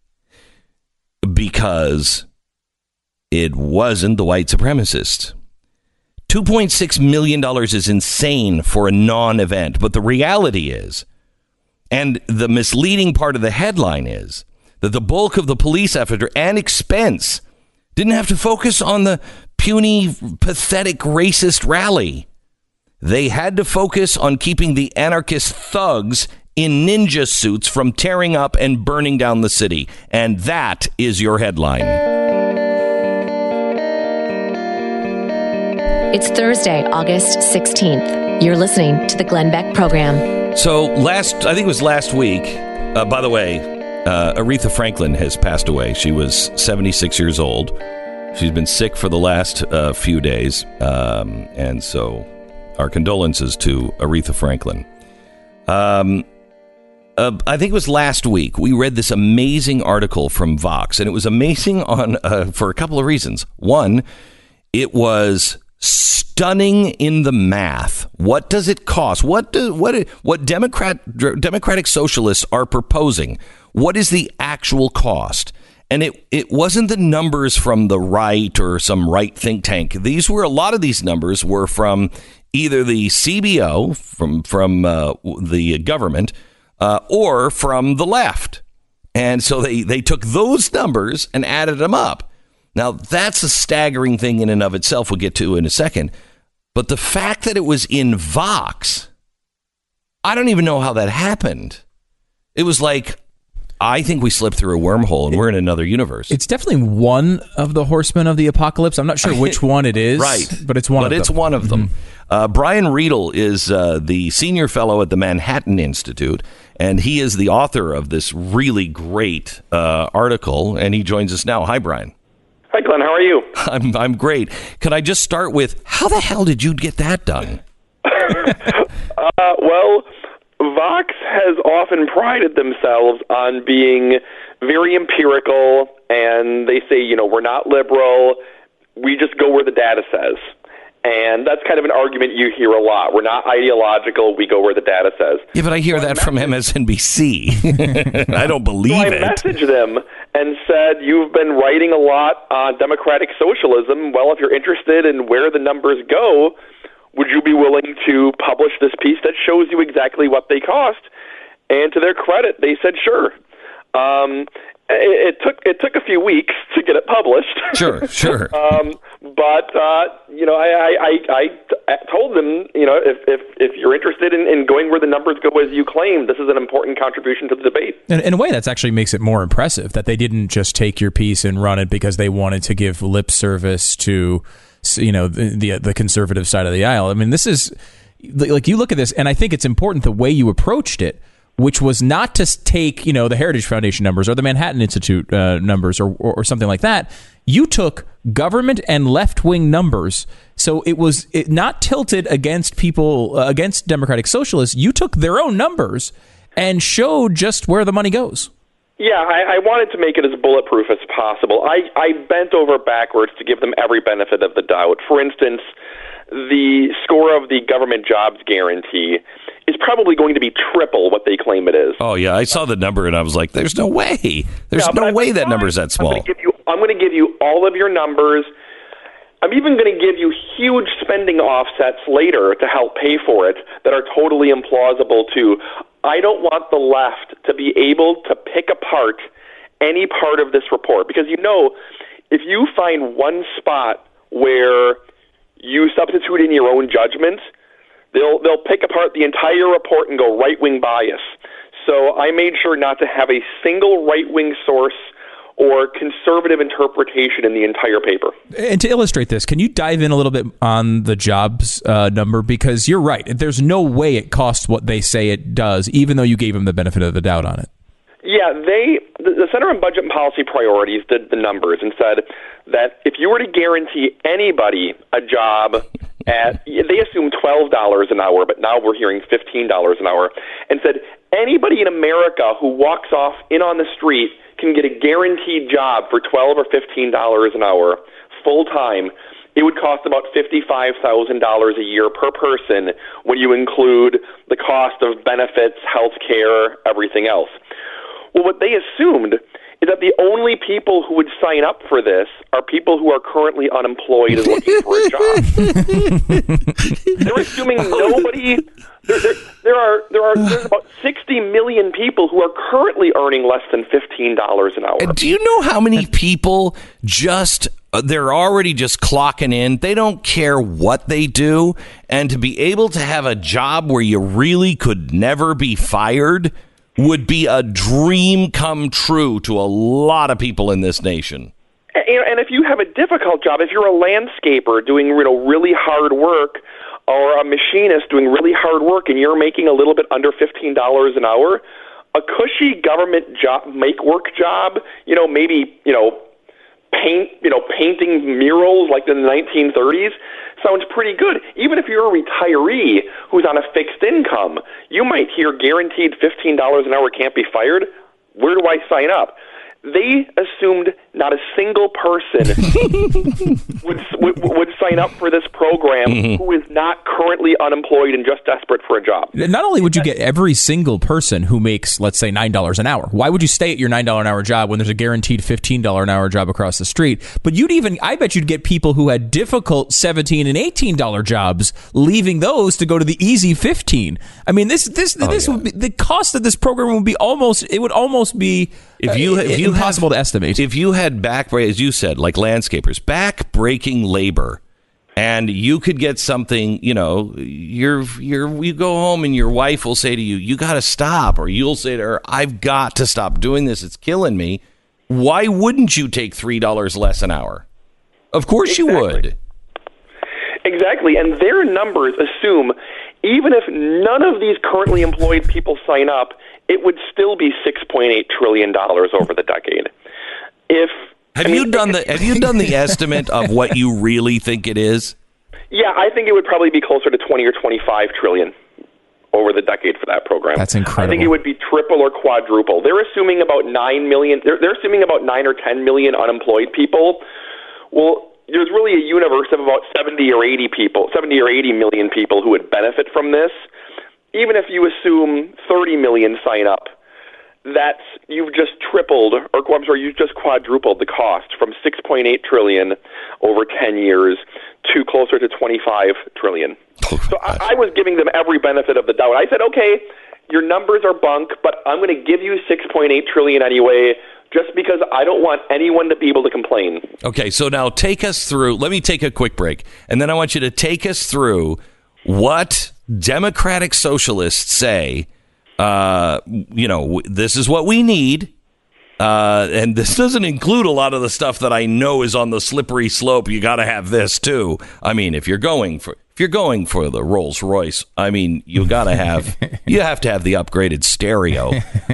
Because it wasn't the white supremacists. $2.6 million is insane for a non-event. But the reality is, and the misleading part of the headline is, that the bulk of the police effort and expense didn't have to focus on the puny, pathetic, racist rally. They had to focus on keeping the anarchist thugs in ninja suits from tearing up and burning down the city. And that is your headline. It's Thursday, August 16th. You're listening to the Glenn Beck Program. So I think it was last week, by the way, Aretha Franklin has passed away. She was 76 years old. She's been sick for the last few days. And so our condolences to Aretha Franklin. I think it was last week we read this amazing article from Vox, and it was amazing for a couple of reasons. One, it was stunning in the math. What does it cost? What democratic socialists are proposing? What is the actual cost? And it wasn't the numbers from the right or some right think tank. A lot of these numbers were from either the CBO, from the government, or from the left. And so they took those numbers and added them up. Now, that's a staggering thing in and of itself we'll get to in a second. But the fact that it was in Vox, I don't even know how that happened. It was like, I think we slipped through a wormhole and we're in another universe. It's definitely one of the horsemen of the apocalypse. I'm not sure which one it is, right? But it's one of them. But it's one of them. Brian Riedel is the senior fellow at the Manhattan Institute, and he is the author of this really great article, and he joins us now. Hi, Brian. Hi, Glenn. How are you? I'm great. Can I just start with, how the hell did you get that done? Well, Vox has often prided themselves on being very empirical, and they say, we're not liberal. We just go where the data says. And that's kind of an argument you hear a lot. We're not ideological. We go where the data says. Yeah, but I hear that from MSNBC. I don't believe it. I messaged them and said, you've been writing a lot on democratic socialism. Well, if you're interested in where the numbers go, would you be willing to publish this piece that shows you exactly what they cost? And to their credit, they said, sure. It took a few weeks to get it published. Sure. But I told them, if you're interested in going where the numbers go as you claim, this is an important contribution to the debate. And in a way, that actually makes it more impressive that they didn't just take your piece and run it because they wanted to give lip service to, the conservative side of the aisle. I mean, this is like, you look at this, and I think it's important the way you approached it, which was not to take, the Heritage Foundation numbers or the Manhattan Institute numbers or something like that. You took government and left-wing numbers, so it was not tilted against people, against democratic socialists. You took their own numbers and showed just where the money goes. Yeah, I wanted to make it as bulletproof as possible. I bent over backwards to give them every benefit of the doubt. For instance, the score of the government jobs guarantee is probably going to be triple what they claim it is. Oh, yeah. I saw the number and I was like, there's no way. There's no way that number's that small. I'm going to give you all of your numbers. I'm even going to give you huge spending offsets later to help pay for it that are totally implausible, too. I don't want the left to be able to pick apart any part of this report. Because, if you find one spot where you substitute in your own judgment, they'll pick apart the entire report and go right-wing bias. So I made sure not to have a single right-wing source or conservative interpretation in the entire paper. And to illustrate this, can you dive in a little bit on the jobs number? Because you're right. There's no way it costs what they say it does, even though you gave them the benefit of the doubt on it. Yeah, the Center on Budget and Policy Priorities did the numbers and said that if you were to guarantee anybody a job they assumed $12 an hour, but now we're hearing $15 an hour, and said anybody in America who walks off in on the street can get a guaranteed job for $12 or $15 an hour full time. It would cost about $55,000 a year per person when you include the cost of benefits, health care, everything else. Well, what they assumed is that the only people who would sign up for this are people who are currently unemployed and looking for a job. They're assuming nobody. There's about 60 million people who are currently earning less than $15 an hour. Do you know how many people they're already just clocking in? They don't care what they do. And to be able to have a job where you really could never be fired would be a dream come true to a lot of people in this nation. And if you have a difficult job, if you're a landscaper doing really hard work, or a machinist doing really hard work, and you're making a little bit under $15 an hour, a cushy government job, make-work job, maybe painting murals like in the 1930s sounds pretty good. Even if you're a retiree who's on a fixed income, you might hear guaranteed $15 an hour, can't be fired. Where do I sign up? They assumed not a single person would sign up for this program who is not currently unemployed and just desperate for a job. Not only would you get every single person who makes, let's say, $9 an hour. Why would you stay at your $9 an hour job when there's a guaranteed $15 an hour job across the street? But I bet you'd get people who had difficult $17 and $18 jobs, leaving those to go to the easy $15. I mean, this would be, the cost of this program would be almost be impossible to estimate. If you had as you said, like landscapers, back-breaking labor, and you could get something, you go home and your wife will say to you, you got to stop, or you'll say to her, I've got to stop doing this. It's killing me. Why wouldn't you take $3 less an hour? Of course you would. Exactly. And their numbers assume even if none of these currently employed people sign up, it would still be $6.8 trillion over the decade. Have you done the estimate of what you really think it is? Yeah, I think it would probably be closer to 20 or 25 trillion over the decade for that program. That's incredible. I think it would be triple or quadruple. They're assuming about 9 million. They're assuming about 9 or 10 million unemployed people. Well, there's really a universe of about 70 or 80 million people who would benefit from this. Even if you assume 30 million sign up, you've just you've just quadrupled the cost from 6.8 trillion over 10 years to closer to 25 trillion. So I was giving them every benefit of the doubt. I said, okay, your numbers are bunk, but I'm going to give you 6.8 trillion anyway, just because I don't want anyone to be able to complain. Okay, so now take us through. Let me take a quick break, and then I want you to take us through what Democratic socialists say. This is what we need. And this doesn't include a lot of the stuff that I know is on the slippery slope. You got to have this too. I mean, if you're going for the Rolls Royce, I mean, you have to have the upgraded stereo.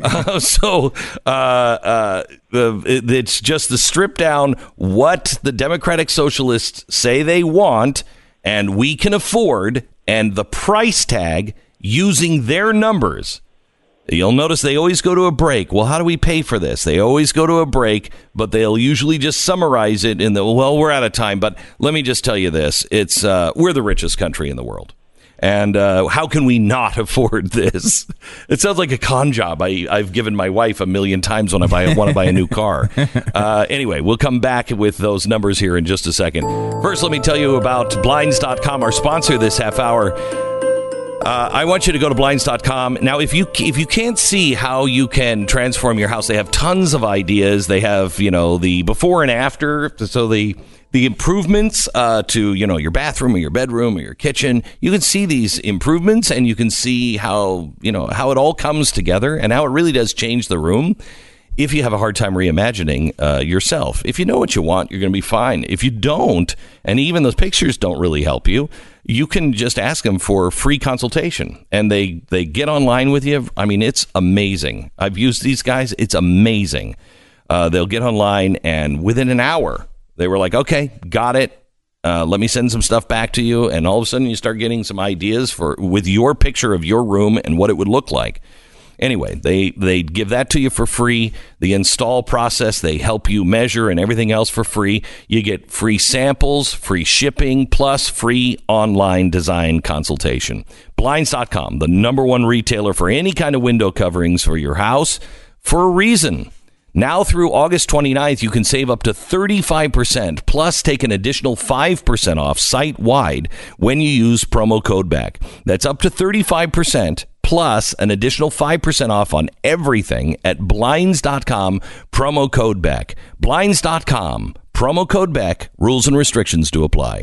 It's just the strip down what the Democratic socialists say they want and we can afford, and the price tag using their numbers. You'll notice they always go to a break. Well, how do we pay for this? They always go to a break, but they'll usually just summarize it in we're out of time, but let me just tell you this. It's we're the richest country in the world. And how can we not afford this? It sounds like a con job I've given my wife 1,000,000 times when I want to buy a new car. Anyway, we'll come back with those numbers here in just a second. First, let me tell you about Blinds.com, our sponsor this half hour. I want you to go to Blinds.com. Now, if you can't see how you can transform your house, they have tons of ideas. They have, the before and after. So the improvements to, your bathroom or your bedroom or your kitchen. You can see these improvements and you can see how it all comes together and how it really does change the room. If you have a hard time reimagining yourself, if you know what you want, you're going to be fine. If you don't, and even those pictures don't really help you, you can just ask them for a free consultation, and they get online with you. I mean, it's amazing. I've used these guys. It's amazing. They'll get online, and within an hour, they were like, okay, got it. Let me send some stuff back to you. And all of a sudden, you start getting some ideas with your picture of your room and what it would look like. Anyway, they give that to you for free. The install process, they help you measure and everything else for free. You get free samples, free shipping, plus free online design consultation. Blinds.com, the #1 retailer for any kind of window coverings for your house, for a reason. Now through August 29th, you can save up to 35%, plus take an additional 5% off site-wide when you use promo code BACK. That's up to 35%, plus an additional 5% off on everything at Blinds.com, promo code BACK. Blinds.com, promo code BACK. Rules and restrictions do apply.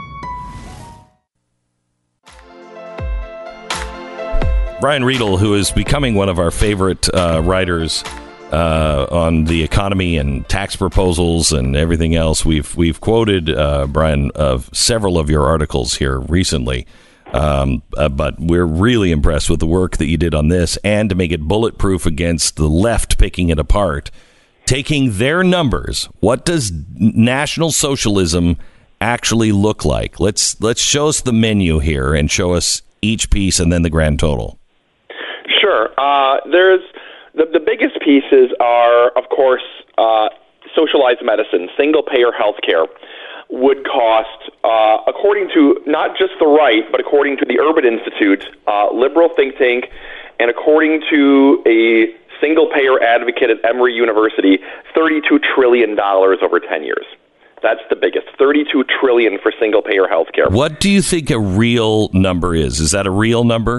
Brian Riedel, who is becoming one of our favorite writers on the economy and tax proposals and everything else. We've quoted, Brian, of several of your articles here recently, but we're really impressed with the work that you did on this, and to make it bulletproof against the left picking it apart. Taking their numbers, what does National Socialism actually look like? Let's show us the menu here and show us each piece and then the grand total. Sure. There's the biggest pieces are, of course, socialized medicine, single-payer health care would cost, according to not just the right, but according to the Urban Institute, liberal think tank, and according to a single-payer advocate at Emory University, $32 trillion over 10 years. That's the biggest, $32 trillion for single-payer health care. What do you think a real number is? Is that a real number?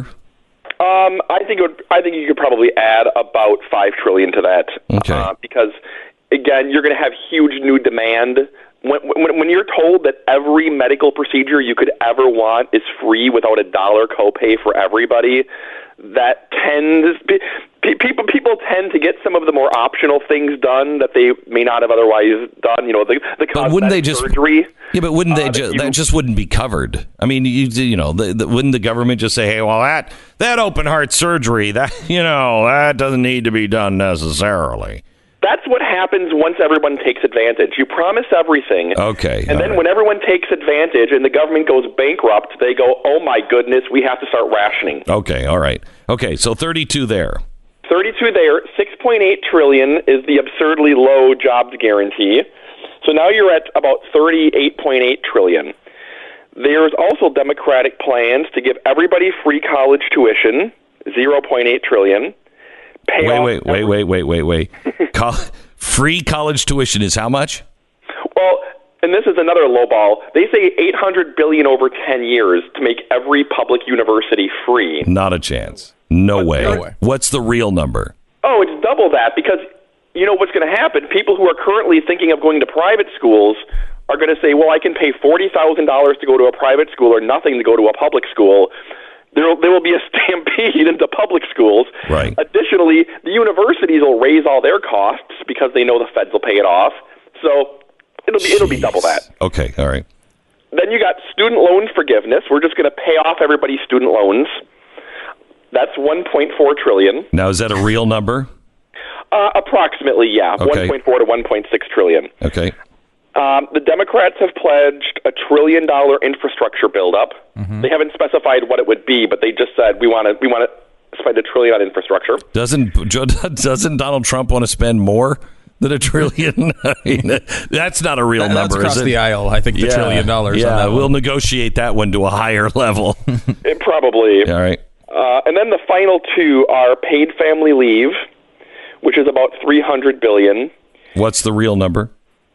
I think you could probably add about $5 trillion to that. Okay. Because again, you're going to have huge new demand. When you're told that every medical procedure you could ever want is free without $1 copay for everybody, that people tend to get some of the more optional things done that they may not have otherwise done. You know, the cosmetic surgery. Yeah, but wouldn't they that just wouldn't be covered? I mean, wouldn't the government just say, "Hey, well, that open heart surgery, that doesn't need to be done necessarily." That's what happens once everyone takes advantage. You promise everything. Okay. And then when everyone takes advantage and the government goes bankrupt, they go, oh, my goodness, we have to start rationing. Okay, all right. Okay, so 32 there. 32 there. $6.8 trillion is the absurdly low jobs guarantee. So now you're at about $38.8 trillion. There's also Democratic plans to give everybody free college tuition, $0.8 trillion. Wait. Free college tuition is how much? Well, and this is another lowball. They say $800 billion over 10 years to make every public university free. Not a chance. No way. What's the real number? Oh, it's double that, because you know what's going to happen? People who are currently thinking of going to private schools are going to say, well, I can pay $40,000 to go to a private school or nothing to go to a public school. There will be a stampede into public schools. Right. Additionally, the universities will raise all their costs because they know the feds will pay it off. So it'll be double that. Okay, all right. Then you got student loan forgiveness. We're just going to pay off everybody's student loans. That's $1.4 trillion. Now, is that a real number? Approximately, yeah. Okay. 1.4 to 1.6 trillion. Okay. The Democrats have pledged $1 trillion infrastructure buildup. Mm-hmm. They haven't specified what it would be, but they just said we want to spend $1 trillion on infrastructure. Doesn't Donald Trump want to spend more than $1 trillion? I mean, that's not a real number. That's across is it? the aisle. I think the $1 trillion. Yeah, on that we'll negotiate that one to a higher level. Probably. All right. And then the final two are paid family leave, which is about $300 billion. What's the real number?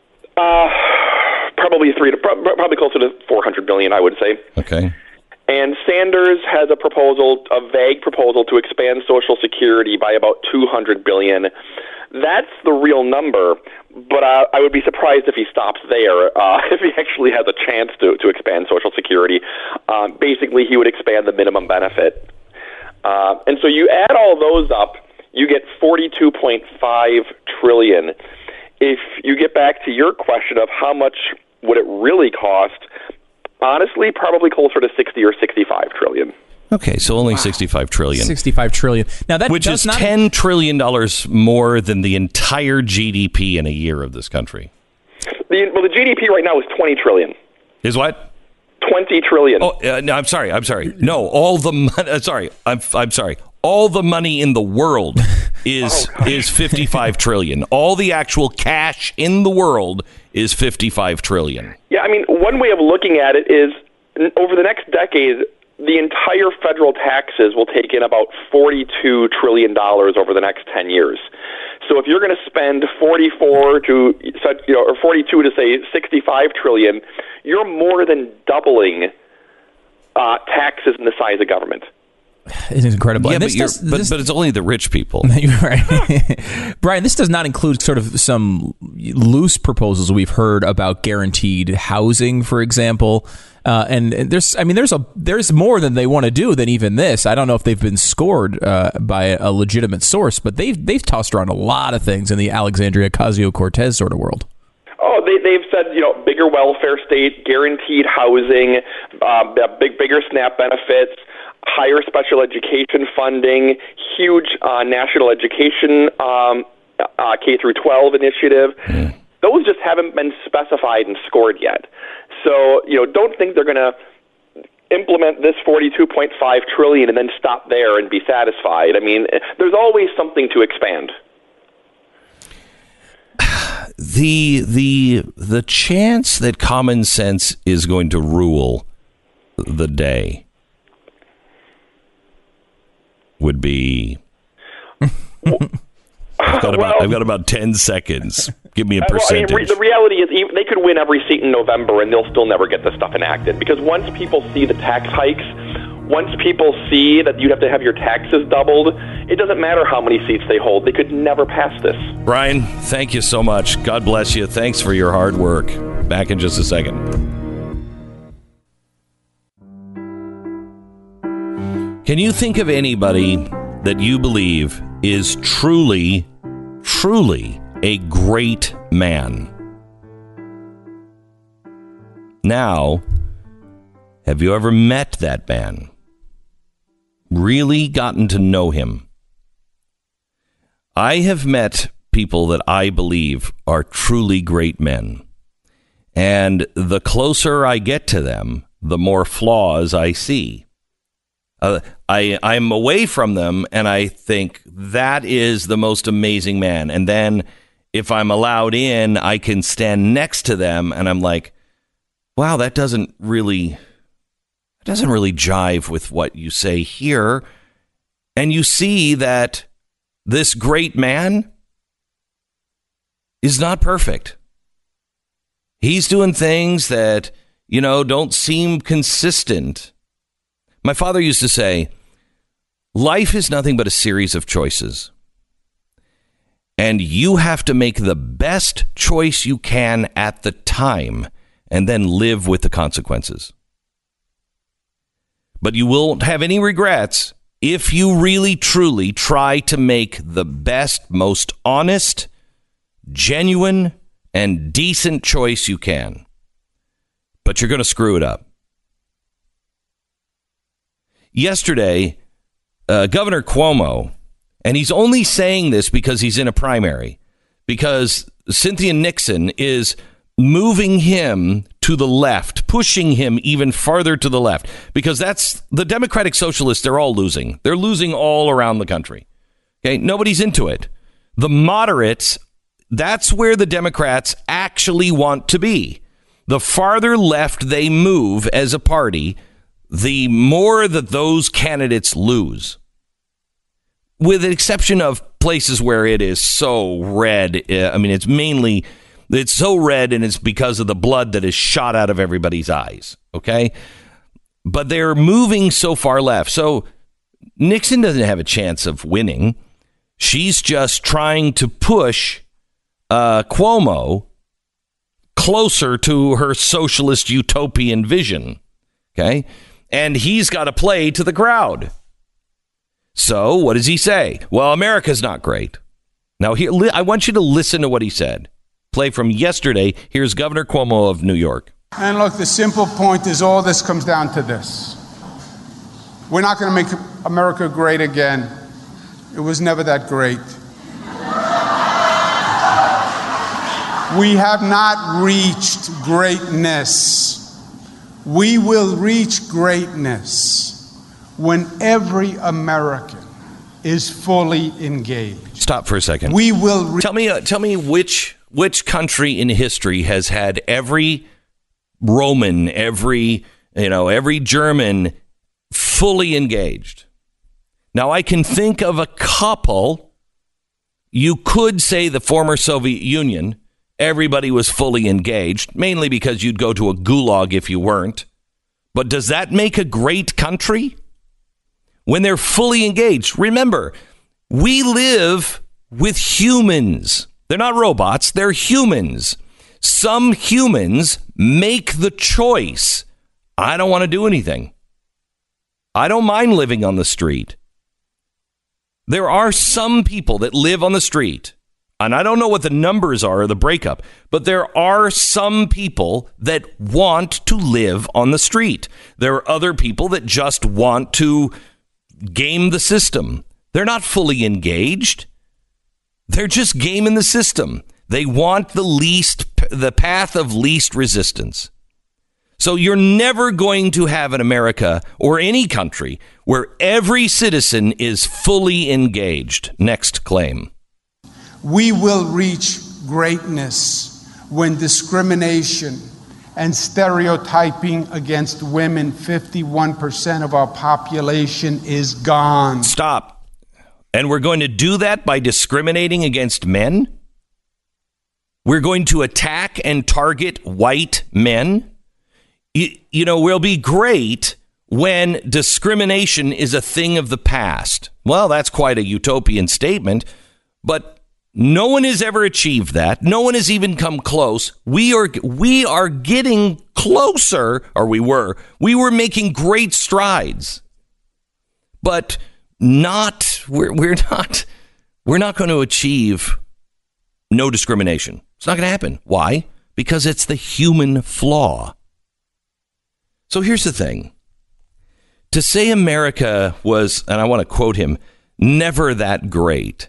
Probably closer to $400 billion, I would say. Okay. And Sanders has a vague proposal to expand Social Security by about $200 billion. That's the real number, but I would be surprised if he stops there. If he actually has a chance to expand Social Security, basically he would expand the minimum benefit. And so you add all those up, you get $42.5 trillion. If you get back to your question of how much would it really cost, honestly, probably closer to 60 or 65 trillion. Okay, so only 65 trillion. 65 trillion. Now which is $10 trillion more than the entire GDP in a year of this country. The GDP right now is 20 trillion. Is what? 20 trillion. Oh, no, I'm sorry. No, all the money. Sorry. I'm sorry. all the money in the world is 55 trillion. All the actual cash in the world is 55 trillion. Yeah, I mean, one way of looking at it is over the next decade, the entire federal taxes will take in about $42 trillion over the next 10 years. So if you're going to spend 42 to say 65 trillion, you're more than doubling taxes in the size of government. It is incredible. Yeah, and but it's only the rich people. Right. Brian, this does not include sort of some loose proposals we've heard about guaranteed housing, for example. And there's more than they want to do than even this. I don't know if they've been scored by a legitimate source, but they've tossed around a lot of things in the Alexandria Ocasio-Cortez sort of world. Oh, they've said, bigger welfare state, guaranteed housing, bigger SNAP benefits, higher special education funding, huge national education K through 12 initiative. Those just haven't been specified and scored yet. So, don't think they're going to implement this $42.5 trillion and then stop there and be satisfied. I mean, there's always something to expand. The chance that common sense is going to rule the day would be. I've got about 10 seconds. Give me a percentage. The reality is they could win every seat in November and they'll still never get this stuff enacted, because once people see the tax hikes, once people see that you have to have your taxes doubled, it doesn't matter how many seats they hold. They could never pass this. Brian, thank you so much. God bless you. Thanks for your hard work. Back in just a second. Can you think of anybody that you believe is truly a great man? Now, have you ever met that man? Really gotten to know him? I have met people that I believe are truly great men. And the closer I get to them, the more flaws I see. I'm away from them and I think that is the most amazing man. And then if I'm allowed in, I can stand next to them and I'm like, wow, that doesn't really jive with what you say here. And you see that this great man is not perfect. He's doing things that, don't seem consistent. My father used to say, life is nothing but a series of choices. And you have to make the best choice you can at the time and then live with the consequences. But you won't have any regrets if you really, truly try to make the best, most honest, genuine, and decent choice you can. But you're going to screw it up. Yesterday, Governor Cuomo, and he's only saying this because he's in a primary, because Cynthia Nixon is moving him to the left, pushing him even farther to the left, because that's the Democratic Socialists. They're all losing. They're losing all around the country. Okay, nobody's into it. The moderates, that's where the Democrats actually want to be. The farther left they move as a party, the more that those candidates lose. With the exception of places where it is so red. I mean, it's so red and it's because of the blood that is shot out of everybody's eyes. Okay. But they're moving so far left. So Nixon doesn't have a chance of winning. She's just trying to push Cuomo closer to her socialist utopian vision. Okay. And he's got to play to the crowd. So what does he say? Well, America's not great. Now, here, I want you to listen to what he said. Play from yesterday. Here's Governor Cuomo of New York. And look, the simple point is all this comes down to this. We're not going to make America great again. It was never that great. We have not reached greatness. We will reach greatness when every American is fully engaged. Stop for a second. We will tell me which country in history has had every Roman, every German fully engaged. Now, I can think of a couple. You could say the former Soviet Union. Everybody was fully engaged, mainly because you'd go to a gulag if you weren't. But does that make a great country? When they're fully engaged, remember, we live with humans. They're not robots, they're humans. Some humans make the choice. I don't want to do anything. I don't mind living on the street. There are some people that live on the street, and I don't know what the numbers are or the breakup, but there are some people that want to live on the street. There are other people that just want to game the system. They're not fully engaged. They're just gaming the system. They want the path of least resistance. So you're never going to have an America or any country where every citizen is fully engaged. Next claim. We will reach greatness when discrimination and stereotyping against women, 51% of our population, is gone. Stop. And we're going to do that by discriminating against men? We're going to attack and target white men? We'll be great when discrimination is a thing of the past. Well, that's quite a utopian statement, but no one has ever achieved that. No one has even come close. We are getting closer, or we were making great strides, but we're not going to achieve no discrimination. It's not going to happen. Why? Because it's the human flaw. So here's the thing. To say America was, and I want to quote him, never that great,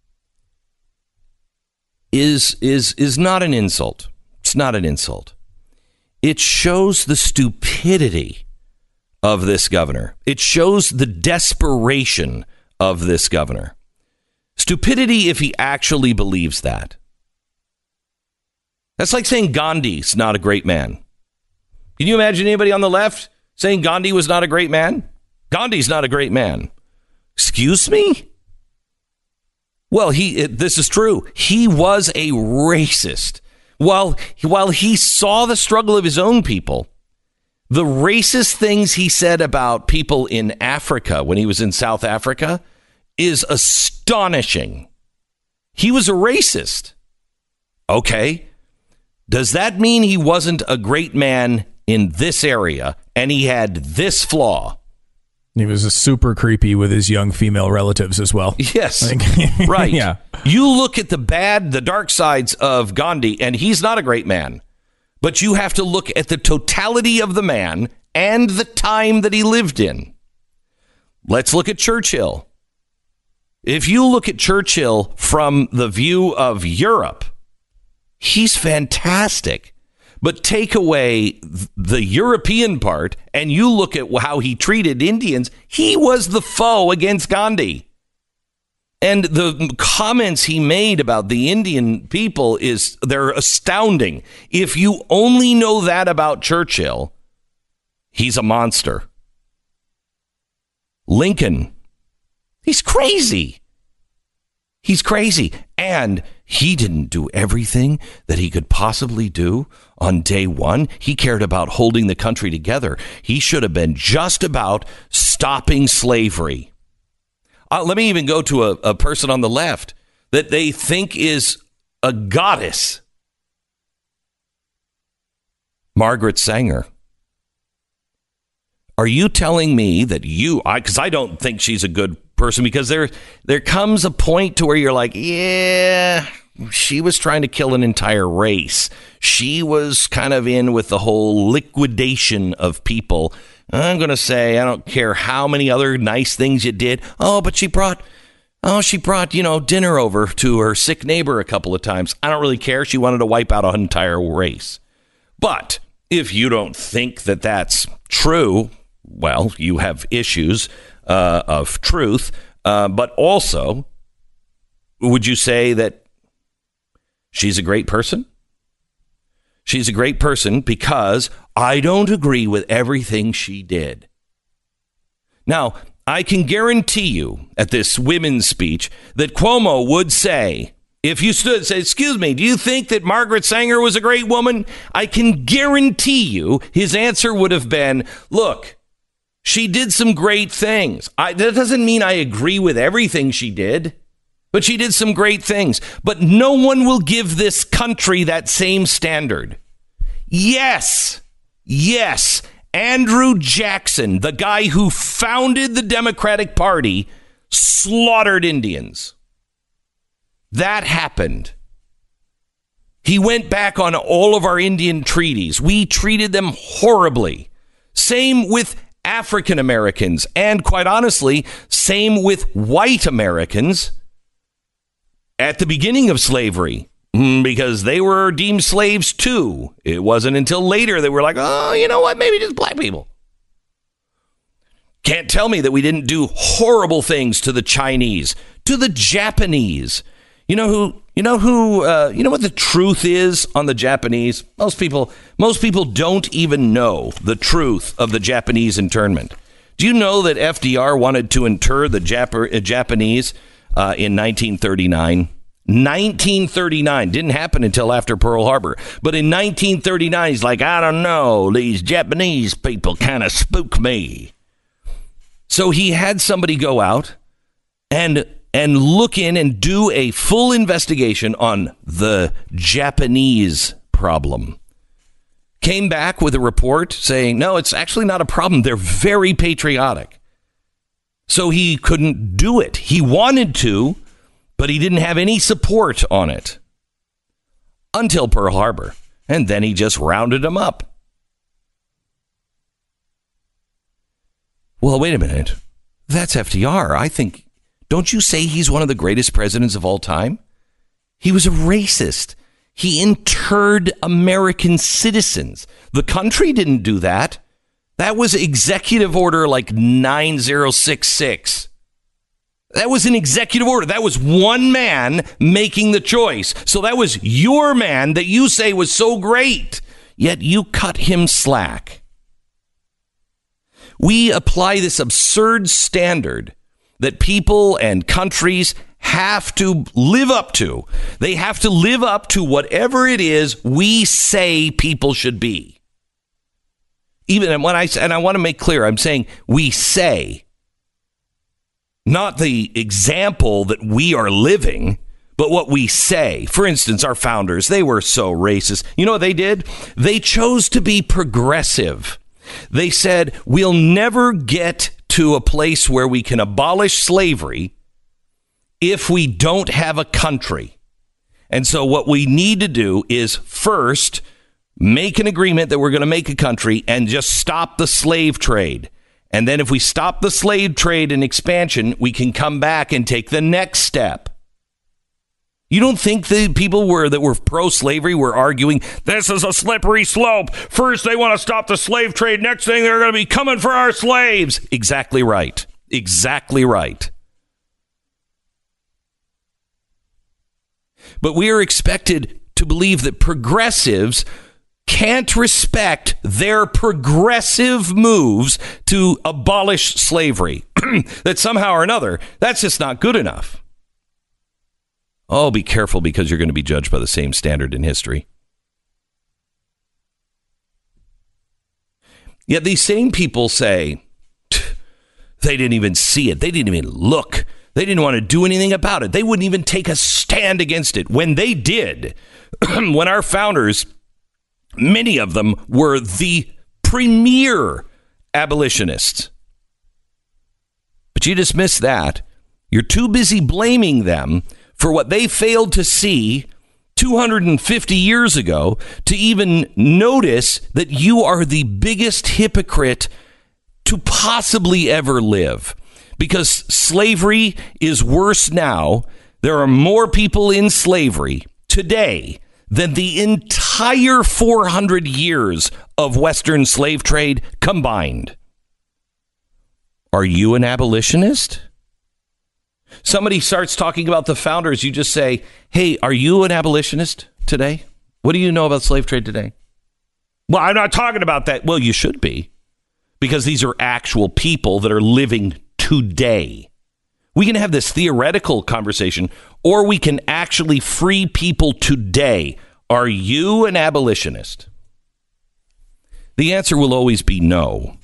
is not an insult. It's not an insult. It shows the stupidity of this governor. It shows the desperation of this governor. Stupidity if he actually believes that. That's like saying Gandhi's not a great man. Can you imagine anybody on the left saying Gandhi was not a great man? Gandhi's not a great man. Excuse me? Well, this is true. He was a racist. While he saw the struggle of his own people, the racist things he said about people in Africa when he was in South Africa is astonishing. He was a racist. Okay. Does that mean he wasn't a great man in this area and he had this flaw? He was super creepy with his young female relatives as well. Yes. Right. Yeah. You look at the dark sides of Gandhi, and he's not a great man. But you have to look at the totality of the man and the time that he lived in. Let's look at Churchill. If you look at Churchill from the view of Europe, he's fantastic. But take away the European part and you look at how he treated Indians, he was the foe against Gandhi. And the comments he made about the Indian people they're astounding. If you only know that about Churchill, he's a monster. Lincoln, he's crazy. He's crazy. And he didn't do everything that he could possibly do on day one. He cared about holding the country together. He should have been just about stopping slavery. Let me even go to a person on the left that they think is a goddess. Margaret Sanger. Are you telling me that because I don't think she's a good person, because there comes a point to where you're like, yeah, she was trying to kill an entire race. She was kind of in with the whole liquidation of people. I'm going to say, I don't care how many other nice things you did. But she brought, dinner over to her sick neighbor a couple of times. I don't really care. She wanted to wipe out an entire race. But if you don't think that that's true, well, you have issues of truth. But also, would you say that she's a great person? She's a great person because I don't agree with everything she did. Now, I can guarantee you at this women's speech that Cuomo would say, if you stood and said, excuse me, do you think that Margaret Sanger was a great woman? I can guarantee you his answer would have been, look, she did some great things. That doesn't mean I agree with everything she did, but she did some great things. But no one will give this country that same standard. Yes. Andrew Jackson, the guy who founded the Democratic Party, slaughtered Indians. That happened. He went back on all of our Indian treaties. We treated them horribly. Same with African Americans, and quite honestly, same with white Americans at the beginning of slavery, because they were deemed slaves too. It wasn't until later they were like, oh, you know what, maybe just black people. Can't tell me that we didn't do horrible things to the Chinese, to the Japanese. You know what the truth is on the Japanese? Most people don't even know the truth of the Japanese internment. Do you know that FDR wanted to inter the Japanese in 1939? 1939 didn't happen until after Pearl Harbor. But in 1939, he's like, I don't know, these Japanese people kind of spook me. So he had somebody go out and look in and do a full investigation on the Japanese problem. Came back with a report saying, no, it's actually not a problem. They're very patriotic. So he couldn't do it. He wanted to, but he didn't have any support on it until Pearl Harbor. And then he just rounded them up. Well, wait a minute. That's FDR. I think, don't you say he's one of the greatest presidents of all time? He was a racist. He interred American citizens. The country didn't do that. That was Executive Order like 9066. That was an executive order. That was one man making the choice. So that was your man that you say was so great, yet you cut him slack. We apply this absurd standard that people and countries have to live up to. They have to live up to whatever it is we say people should be. Even when I want to make clear, I'm saying we say, not the example that we are living, but what we say. For instance, our founders, they were so racist. You know what they did? They chose to be progressive. They said, we'll never get to a place where we can abolish slavery if we don't have a country. And so what we need to do is first make an agreement that we're going to make a country and just stop the slave trade. And then if we stop the slave trade and expansion, we can come back and take the next step. You don't think the people that were pro-slavery were arguing, this is a slippery slope. First, they want to stop the slave trade. Next thing, they're going to be coming for our slaves. Exactly right. Exactly right. But we are expected to believe that progressives can't respect their progressive moves to abolish slavery. That somehow or another, that's just not good enough. Oh, be careful, because you're going to be judged by the same standard in history. Yet these same people say, they didn't even see it. They didn't even look. They didn't want to do anything about it. They wouldn't even take a stand against it. When they did, when our founders, many of them were the premier abolitionists. But you dismiss that. You're too busy blaming them for what they failed to see 250 years ago to even notice that you are the biggest hypocrite to possibly ever live. Because slavery is worse now. There are more people in slavery today than the entire 400 years of Western slave trade combined. Are you an abolitionist? Somebody starts talking about the founders, you just say, hey, are you an abolitionist today? What do you know about slave trade today? Well, I'm not talking about that. Well, you should be, because these are actual people that are living today. We can have this theoretical conversation, or we can actually free people today. Are you an abolitionist? The answer will always be no.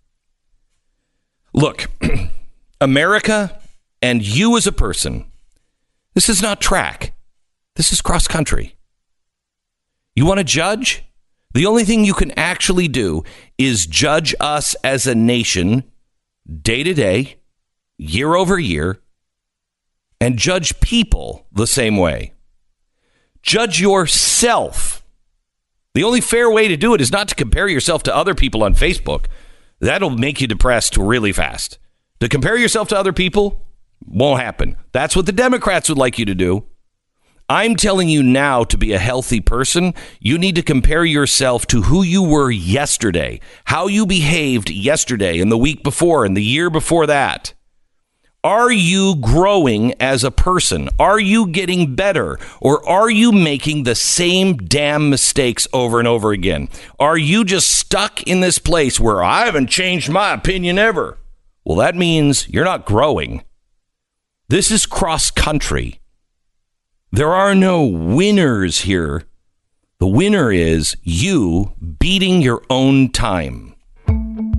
Look, America and you as a person, this is not track. This is cross country. You want to judge? The only thing you can actually do is judge us as a nation day to day, year over year, and judge people the same way. Judge yourself. The only fair way to do it is not to compare yourself to other people on Facebook. That'll make you depressed really fast. To compare yourself to other people won't happen. That's what the Democrats would like you to do. I'm telling you now, to be a healthy person, you need to compare yourself to who you were yesterday, how you behaved yesterday and the week before and the year before that. Are you growing as a person? Are you getting better? Or are you making the same damn mistakes over and over again? Are you just stuck in this place where I haven't changed my opinion ever? Well, that means you're not growing. This is cross country. There are no winners here. The winner is you beating your own time. I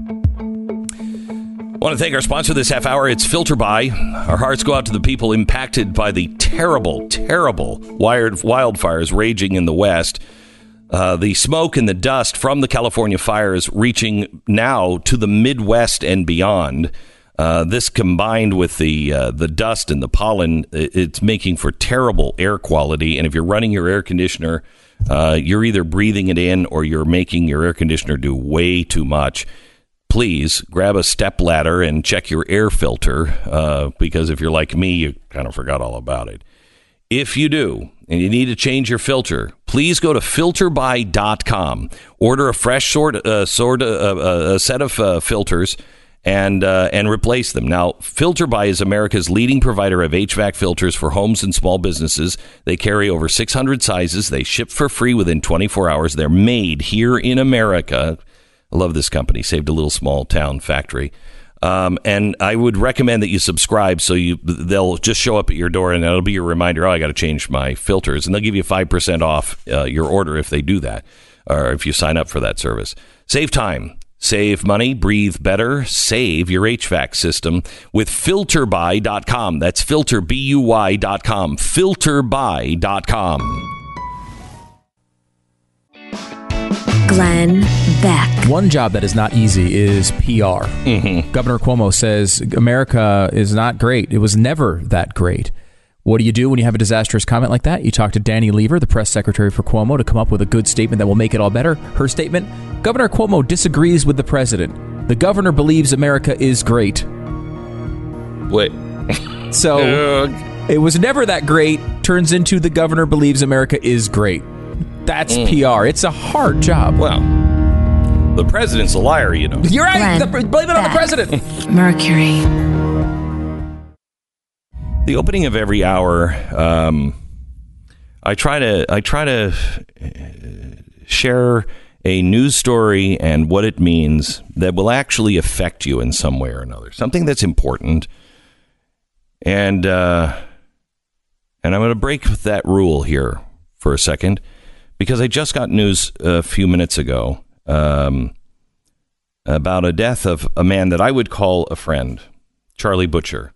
want to thank our sponsor this half hour. It's FilterBuy. Our hearts go out to the people impacted by the terrible, terrible wildfires raging in the West. The smoke and the dust from the California fires reaching now to the Midwest and beyond. This combined with the dust and the pollen, it's making for terrible air quality. And if you're running your air conditioner, you're either breathing it in or you're making your air conditioner do way too much. Please grab a step ladder and check your air filter, because if you're like me, you kind of forgot all about it. If you do, and you need to change your filter, please go to filterbuy.com. Order a fresh set of filters and replace them. Now, FilterBuy is America's leading provider of HVAC filters for homes and small businesses. They carry over 600 sizes. They ship for free within 24 hours. They're made here in America. I love this company. Saved a little small town factory. And I would recommend that you subscribe so they'll just show up at your door and that'll be your reminder, I got to change my filters. And they'll give you 5% off your order if they do that, or if you sign up for that service. Save time. Save money, breathe better, save your HVAC system with filterbuy.com. That's filterbuy.com. Filterbuy.com. Glenn Beck. One job that is not easy is PR. Mm-hmm. Governor Cuomo says America is not great. It was never that great. What do you do when you have a disastrous comment like that? You talk to Danny Lever, the press secretary for Cuomo, to come up with a good statement that will make it all better. Her statement, Governor Cuomo disagrees with the president. The governor believes America is great. Wait. So it was never that great. Turns into the governor believes America is great. That's PR. It's a hard job. Well, the president's a liar, you know. You're right. Blame it on the president. Mercury. The opening of every hour, I try to share a news story and what it means that will actually affect you in some way or another. Something that's important. And I'm going to break that rule here for a second, because I just got news a few minutes ago about a death of a man that I would call a friend, Charlie Butcher.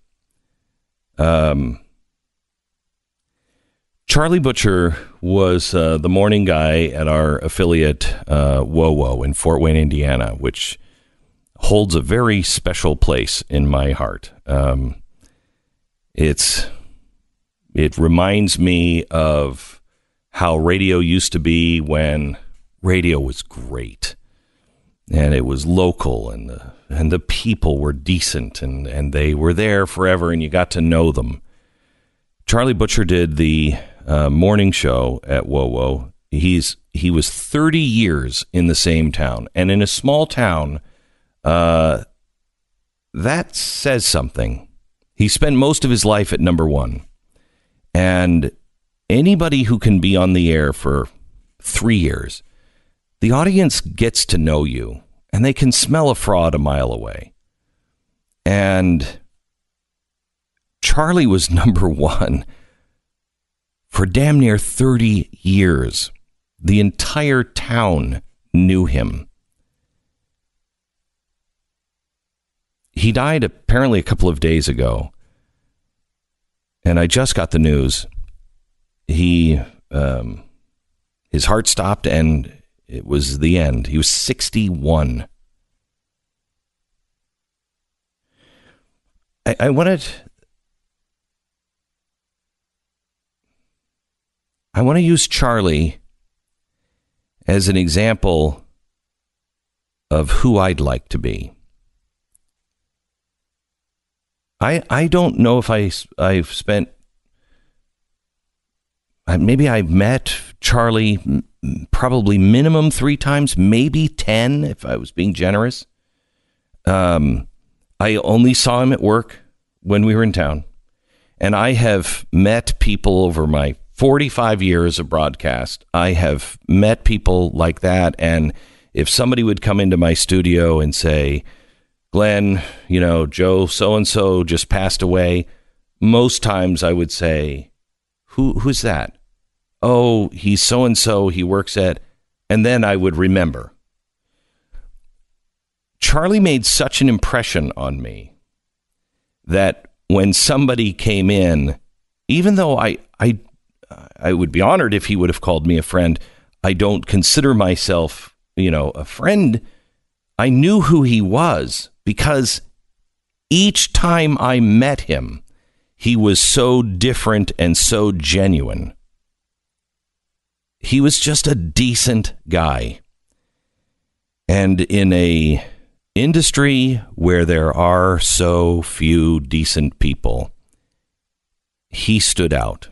Charlie Butcher was the morning guy at our affiliate WoWo in Fort Wayne, Indiana, which holds a very special place in my heart. It reminds me of how radio used to be when radio was great and it was local and the people were decent and they were there forever and you got to know them. Charlie Butcher did the morning show at WoWo. He was 30 years in the same town, and in a small town, that says something. He spent most of his life at Number One. And anybody who can be on the air for 3 years, the audience gets to know you and they can smell a fraud a mile away. And Charlie was Number One for damn near 30 years. The entire town knew him. He died apparently a couple of days ago. And I just got the news. His heart stopped and it was the end. He was 61. I want to use Charlie as an example of who I'd like to be. I don't know if I've spent, maybe I've met Charlie probably minimum 3 times, maybe 10 if I was being generous. I only saw him at work when we were in town. And I have met people over my 45 years of broadcast. I have met people like that. And if somebody would come into my studio and say, Glenn, Joe so-and-so just passed away, most times I would say, who's that? Oh, he's so-and-so, he works at, and then I would remember. Charlie made such an impression on me that when somebody came in, even though I would be honored if he would have called me a friend, I don't consider myself, a friend. I knew who he was because each time I met him, he was so different and so genuine. He was just a decent guy. And in a industry where there are so few decent people, he stood out.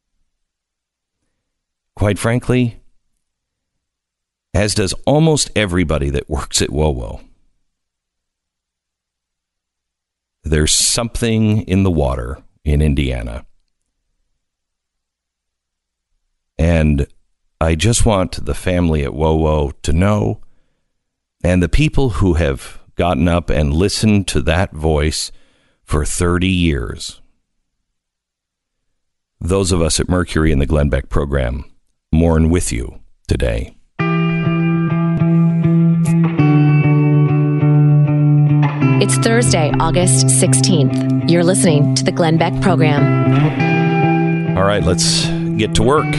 Quite frankly, as does almost everybody that works at WoWo. There's something in the water in Indiana. And I just want the family at WoWo to know, and the people who have gotten up and listened to that voice for 30 years. Those of us at Mercury and the Glenn Beck program mourn with you today. It's Thursday, August 16th. You're listening to the Glenn Beck program. All right, let's get to work.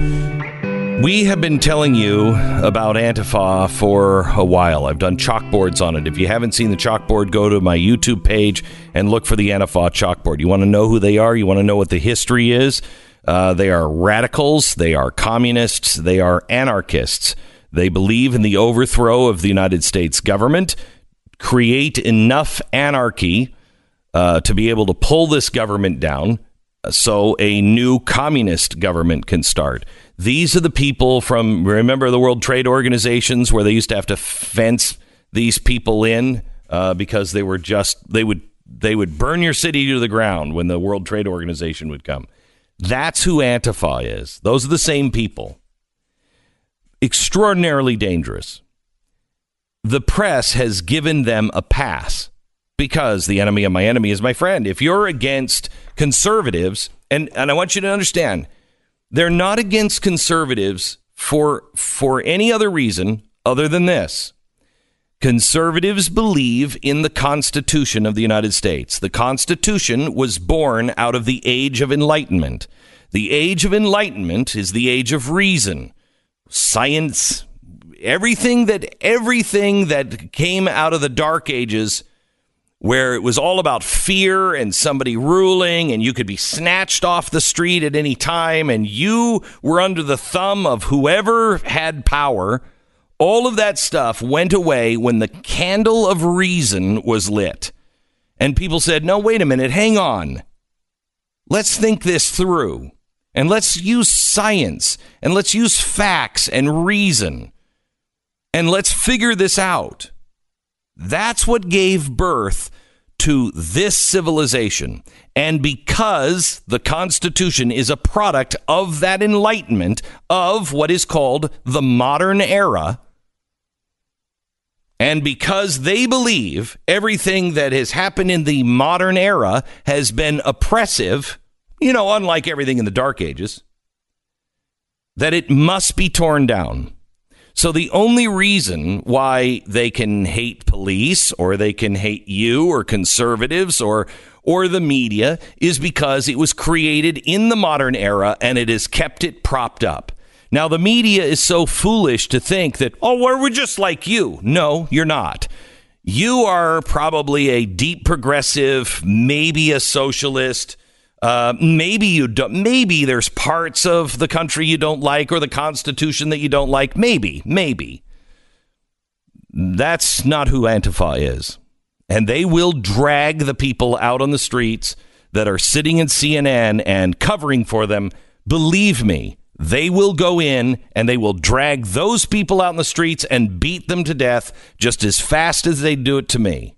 We have been telling you about Antifa for a while. I've done chalkboards on it. If you haven't seen the chalkboard, go to my YouTube page and look for the Antifa chalkboard. You want to know who they are? You want to know what the history is? They are radicals. They are communists. They are anarchists. They believe in the overthrow of the United States government, create enough anarchy to be able to pull this government down so a new communist government can start. These are the people from, remember the World Trade Organizations where they used to have to fence these people in because they were they would burn your city to the ground when the World Trade Organization would come. That's who Antifa is. Those are the same people. Extraordinarily dangerous. The press has given them a pass because the enemy of my enemy is my friend. If you're against conservatives, and I want you to understand, they're not against conservatives for any other reason other than this. Conservatives believe in the Constitution of the United States. The Constitution was born out of the Age of Enlightenment. The Age of Enlightenment is the age of reason, science, everything that came out of the Dark Ages, where it was all about fear and somebody ruling and you could be snatched off the street at any time and you were under the thumb of whoever had power. All of that stuff went away when the candle of reason was lit. And people said, no, wait a minute, hang on. Let's think this through. And let's use science. And let's use facts and reason. And let's figure this out. That's what gave birth to this civilization, and because the Constitution is a product of that enlightenment of what is called the modern era, and because they believe everything that has happened in the modern era has been oppressive, unlike everything in the Dark Ages, that it must be torn down. So the only reason why they can hate police or they can hate you or conservatives or the media is because it was created in the modern era and it has kept it propped up. Now, the media is so foolish to think that, we're just like you. No, you're not. You are probably a deep progressive, maybe a socialist. Maybe you don't. Maybe there's parts of the country you don't like or the Constitution that you don't like. Maybe. That's not who Antifa is. And they will drag the people out on the streets that are sitting in CNN and covering for them. Believe me. They will go in and they will drag those people out in the streets and beat them to death just as fast as they do it to me.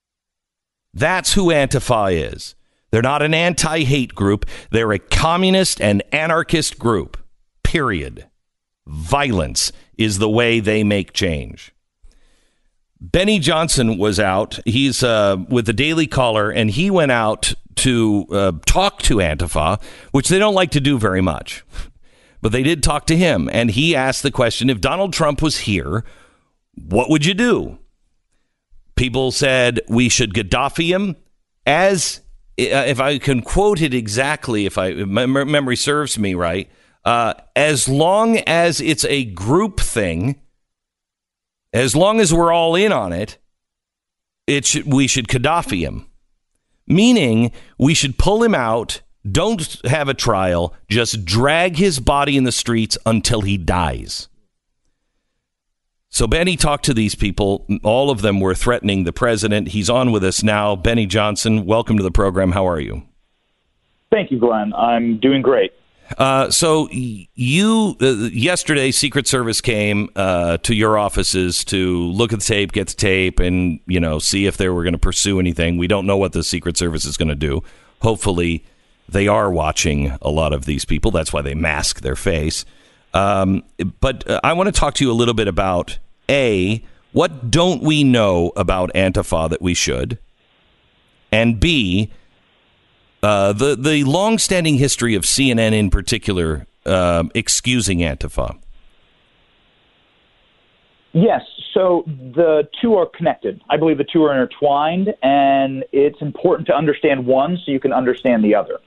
That's who Antifa is. They're not an anti-hate group. They're a communist and anarchist group. Period. Violence is the way they make change. Benny Johnson was out. He's with the Daily Caller, and he went out to talk to Antifa, which they don't like to do very much. But they did talk to him, and he asked the question, if Donald Trump was here, what would you do? People said we should Gaddafi him, as if I can quote it exactly, if my memory serves me right, as long as it's a group thing, as long as we're all in on it, we should Gaddafi him. Meaning we should pull him out. Don't have a trial. Just drag his body in the streets until he dies. So Benny talked to these people. All of them were threatening the president. He's on with us now. Benny Johnson, welcome to the program. How are you? Thank you, Glenn. I'm doing great. So you yesterday, Secret Service came to your offices to look at the tape, get the tape, and see if they were going to pursue anything. We don't know what the Secret Service is going to do. Hopefully, they are watching a lot of these people. That's why they mask their face. But I want to talk to you a little bit about, A, what don't we know about Antifa that we should? And B, the long-standing history of CNN in particular excusing Antifa. Yes, so the two are connected. I believe the two are intertwined, and it's important to understand one so you can understand the other.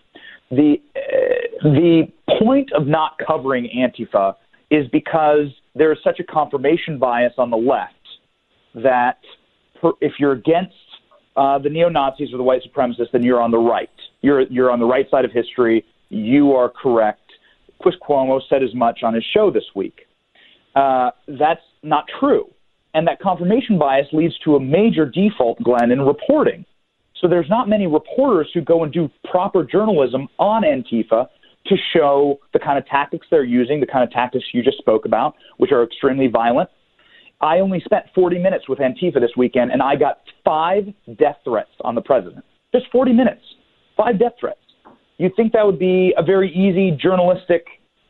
The point of not covering Antifa is because there is such a confirmation bias on the left that if you're against the neo-Nazis or the white supremacists, then you're on the right. You're on the right side of history. You are correct. Chris Cuomo said as much on his show this week. That's not true. And that confirmation bias leads to a major default, Glenn, in reporting. So there's not many reporters who go and do proper journalism on Antifa to show the kind of tactics they're using, the kind of tactics you just spoke about, which are extremely violent. I only spent 40 minutes with Antifa this weekend, and I got 5 death threats on the president. Just 40 minutes, 5 death threats. You'd think that would be a very easy journalistic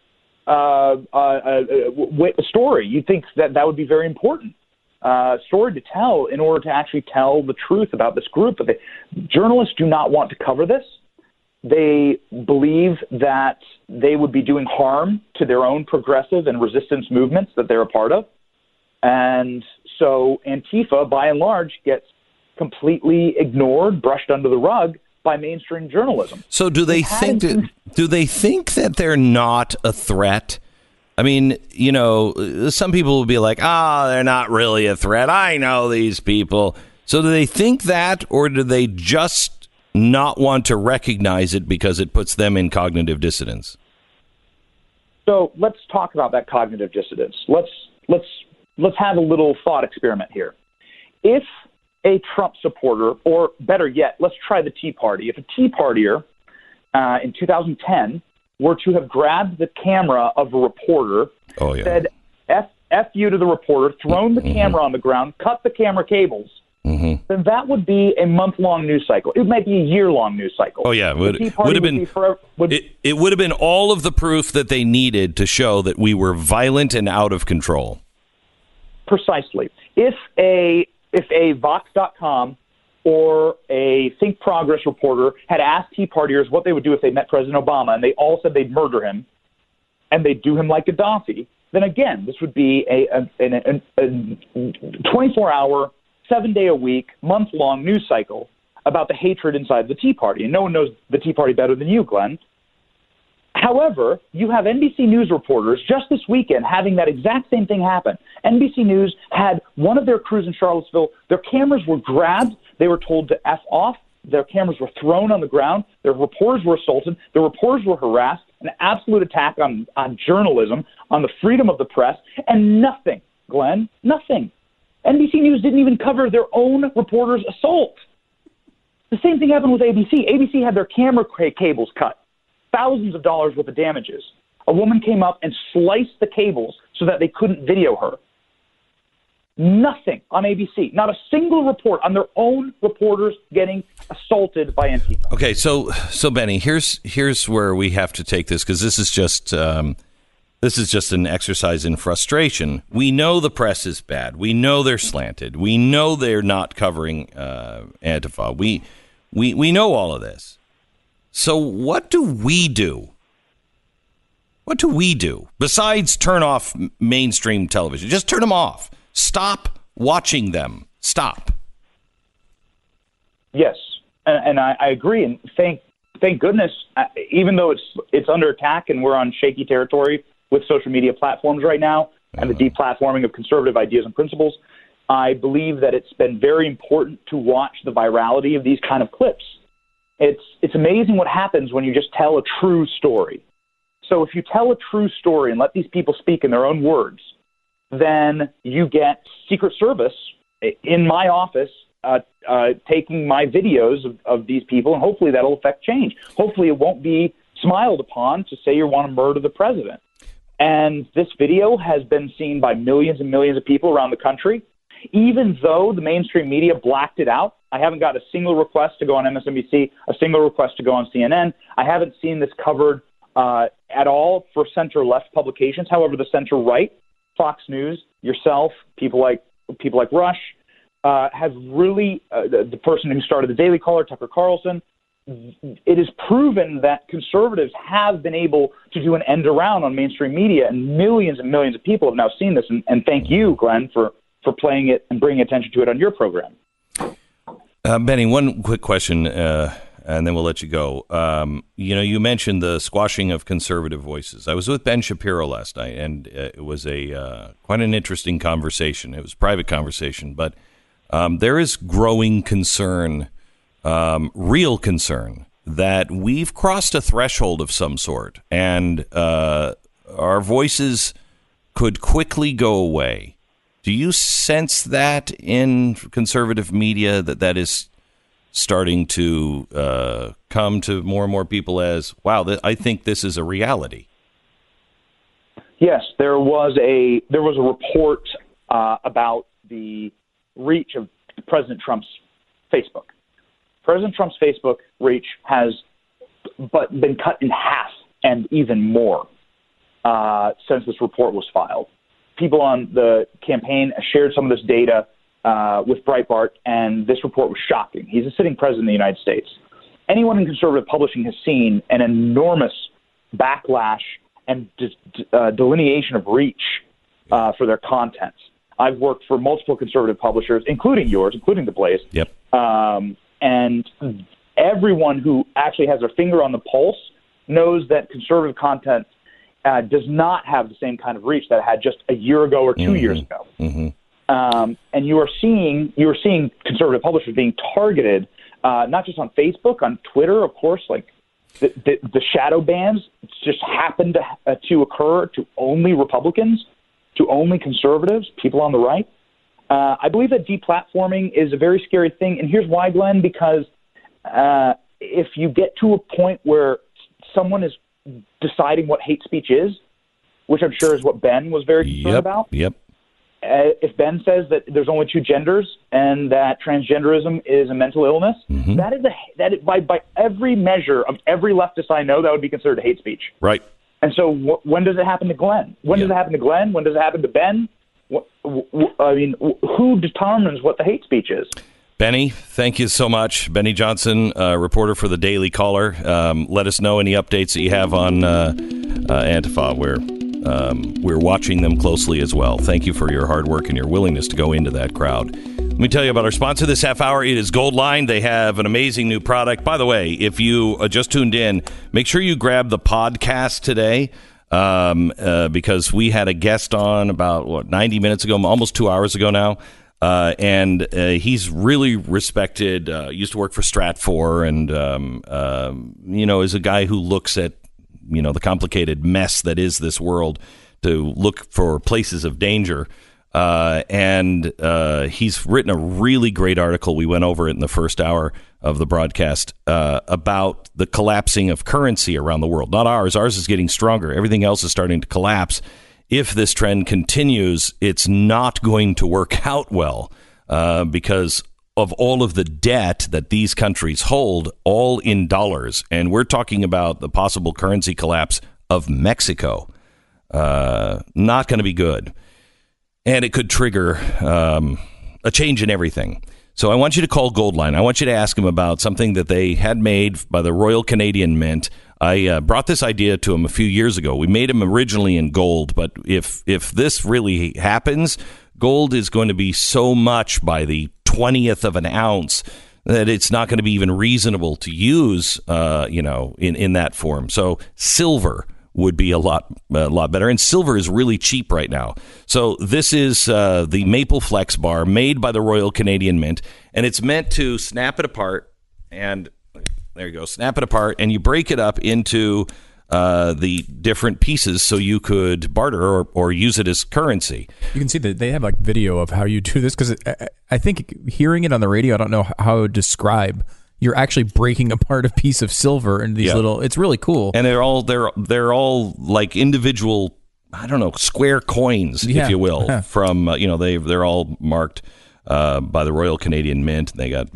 story. You'd think that would be very important. Story to tell in order to actually tell the truth about this group. But journalists do not want to cover this. They believe that they would be doing harm to their own progressive and resistance movements that they're a part of. And so Antifa, by and large, gets completely ignored, brushed under the rug by mainstream journalism. So do they think that they're not a threat? I mean, some people will be like, they're not really a threat. I know these people. So do they think that, or do they just not want to recognize it because it puts them in cognitive dissonance? So let's talk about that cognitive dissonance. Let's have a little thought experiment here. If a Trump supporter, or better yet, let's try the Tea Party. If a Tea Partier in 2010 were to have grabbed the camera of a reporter, said F you to the reporter, thrown the camera on the ground, cut the camera cables, Mm-hmm. then that would be a month-long news cycle. It might be a year-long news cycle. Oh yeah, would have been. It would have been all of the proof that they needed to show that we were violent and out of control. Precisely. If a Vox.com or a Think Progress reporter had asked Tea Partiers what they would do if they met President Obama, and they all said they'd murder him and they'd do him like Gaddafi, then again, this would be a 24-hour, 7-day-a-week, month-long news cycle about the hatred inside the Tea Party. And no one knows the Tea Party better than you, Glenn. However, you have NBC News reporters just this weekend having that exact same thing happen. NBC News had one of their crews in Charlottesville. Their cameras were grabbed. They were told to F off. Their cameras were thrown on the ground. Their reporters were assaulted. The reporters were harassed. An absolute attack on journalism, on the freedom of the press, and nothing, Glenn, nothing. NBC News didn't even cover their own reporters' assault. The same thing happened with ABC. ABC had their camera cables cut. Thousands of dollars worth of damages. A woman came up and sliced the cables so that they couldn't video her. Nothing on ABC. Not a single report on their own reporters getting assaulted by Antifa. Okay, so Benny, here's where we have to take this, because this is just an exercise in frustration. We know the press is bad. We know they're slanted. We know they're not covering Antifa. We know all of this. So what do we do? What do we do besides turn off mainstream television? Just turn them off. Stop watching them. Stop. Yes, and I agree. And thank goodness, even though it's under attack and we're on shaky territory with social media platforms right now and the deplatforming of conservative ideas and principles, I believe that it's been very important to watch the virality of these kind of clips. It's amazing what happens when you just tell a true story. So if you tell a true story and let these people speak in their own words, then you get Secret Service in my office taking my videos of these people, and hopefully that'll affect change. Hopefully it won't be smiled upon to say you want to murder the president. And this video has been seen by millions and millions of people around the country. Even though the mainstream media blacked it out, I haven't got a single request to go on MSNBC, a single request to go on CNN. I haven't seen this covered at all for center-left publications. However, the center-right, Fox News, yourself, people like Rush, have really, the person who started the Daily Caller, Tucker Carlson, it is proven that conservatives have been able to do an end around on mainstream media, and millions of people have now seen this. And thank you, Glenn, for playing it and bringing attention to it on your program. Benny, one quick question, and then we'll let you go. You mentioned the squashing of conservative voices. I was with Ben Shapiro last night, and it was quite an interesting conversation. It was a private conversation, but there is growing concern, real concern, that we've crossed a threshold of some sort, and our voices could quickly go away. Do you sense that in conservative media, that is starting to come to more and more people as, wow, I think this is a reality? Yes, there was a report about the reach of President Trump's Facebook. President Trump's Facebook reach has been cut in half and even more since this report was filed. People on the campaign shared some of this data with Breitbart, and this report was shocking. He's a sitting president of the United States. Anyone in conservative publishing has seen an enormous backlash and delineation of reach for their content. I've worked for multiple conservative publishers, including yours, including The Blaze. Yep. And everyone who actually has their finger on the pulse knows that conservative content does not have the same kind of reach that it had just a year ago or 2 years ago. Mm-hmm. And you are seeing conservative publishers being targeted, not just on Facebook, on Twitter, of course. Like the shadow bans just happened to occur to only Republicans, to only conservatives, people on the right. I believe that deplatforming is a very scary thing, and here's why, Glenn. Because if you get to a point where someone is deciding what hate speech is, which I'm sure is what Ben was very concerned about. Yep. if Ben says that there's only two genders and that transgenderism is a mental illness, by every measure of every leftist I know, that would be considered hate speech. Right. And so when does it happen to Glenn? When does it happen to Glenn? When does it happen to Ben? I mean, who determines what the hate speech is? Benny, thank you so much. Benny Johnson, reporter for the Daily Caller. Let us know any updates that you have on Antifa. We're watching them closely as well. Thank you for your hard work and your willingness to go into that crowd. Let me tell you about our sponsor this half hour. It is Goldline. They have an amazing new product. By the way, if you just tuned in, make sure you grab the podcast today because we had a guest on about, 90 minutes ago, almost 2 hours ago now. And he's really respected, used to work for Stratfor and, is a guy who looks at, the complicated mess that is this world to look for places of danger. And he's written a really great article. We went over it in the first hour of the broadcast about the collapsing of currency around the world. Not ours. Ours is getting stronger. Everything else is starting to collapse. If this trend continues, it's not going to work out well because of all of the debt that these countries hold, all in dollars. And we're talking about the possible currency collapse of Mexico. Not going to be good. And it could trigger a change in everything. So I want you to call Goldline. I want you to ask them about something that they had made by the Royal Canadian Mint. I brought this idea to them a few years ago. We made them originally in gold, but if this really happens, gold is going to be so much by the 20th of an ounce that it's not going to be even reasonable to use, in that form. So silver would be a lot better. And silver is really cheap right now. So this is the Maple Flex bar made by the Royal Canadian Mint, and it's meant to snap it apart. And there you go, snap it apart, and you break it up into the different pieces so you could barter or use it as currency. You can see that they have like video of how you do this because I think hearing it on the radio, I don't know how to describe. You're actually breaking apart a piece of silver into these little. It's really cool, and they're all like individual. I don't know, square coins, if you will. From they're all marked by the Royal Canadian Mint. They got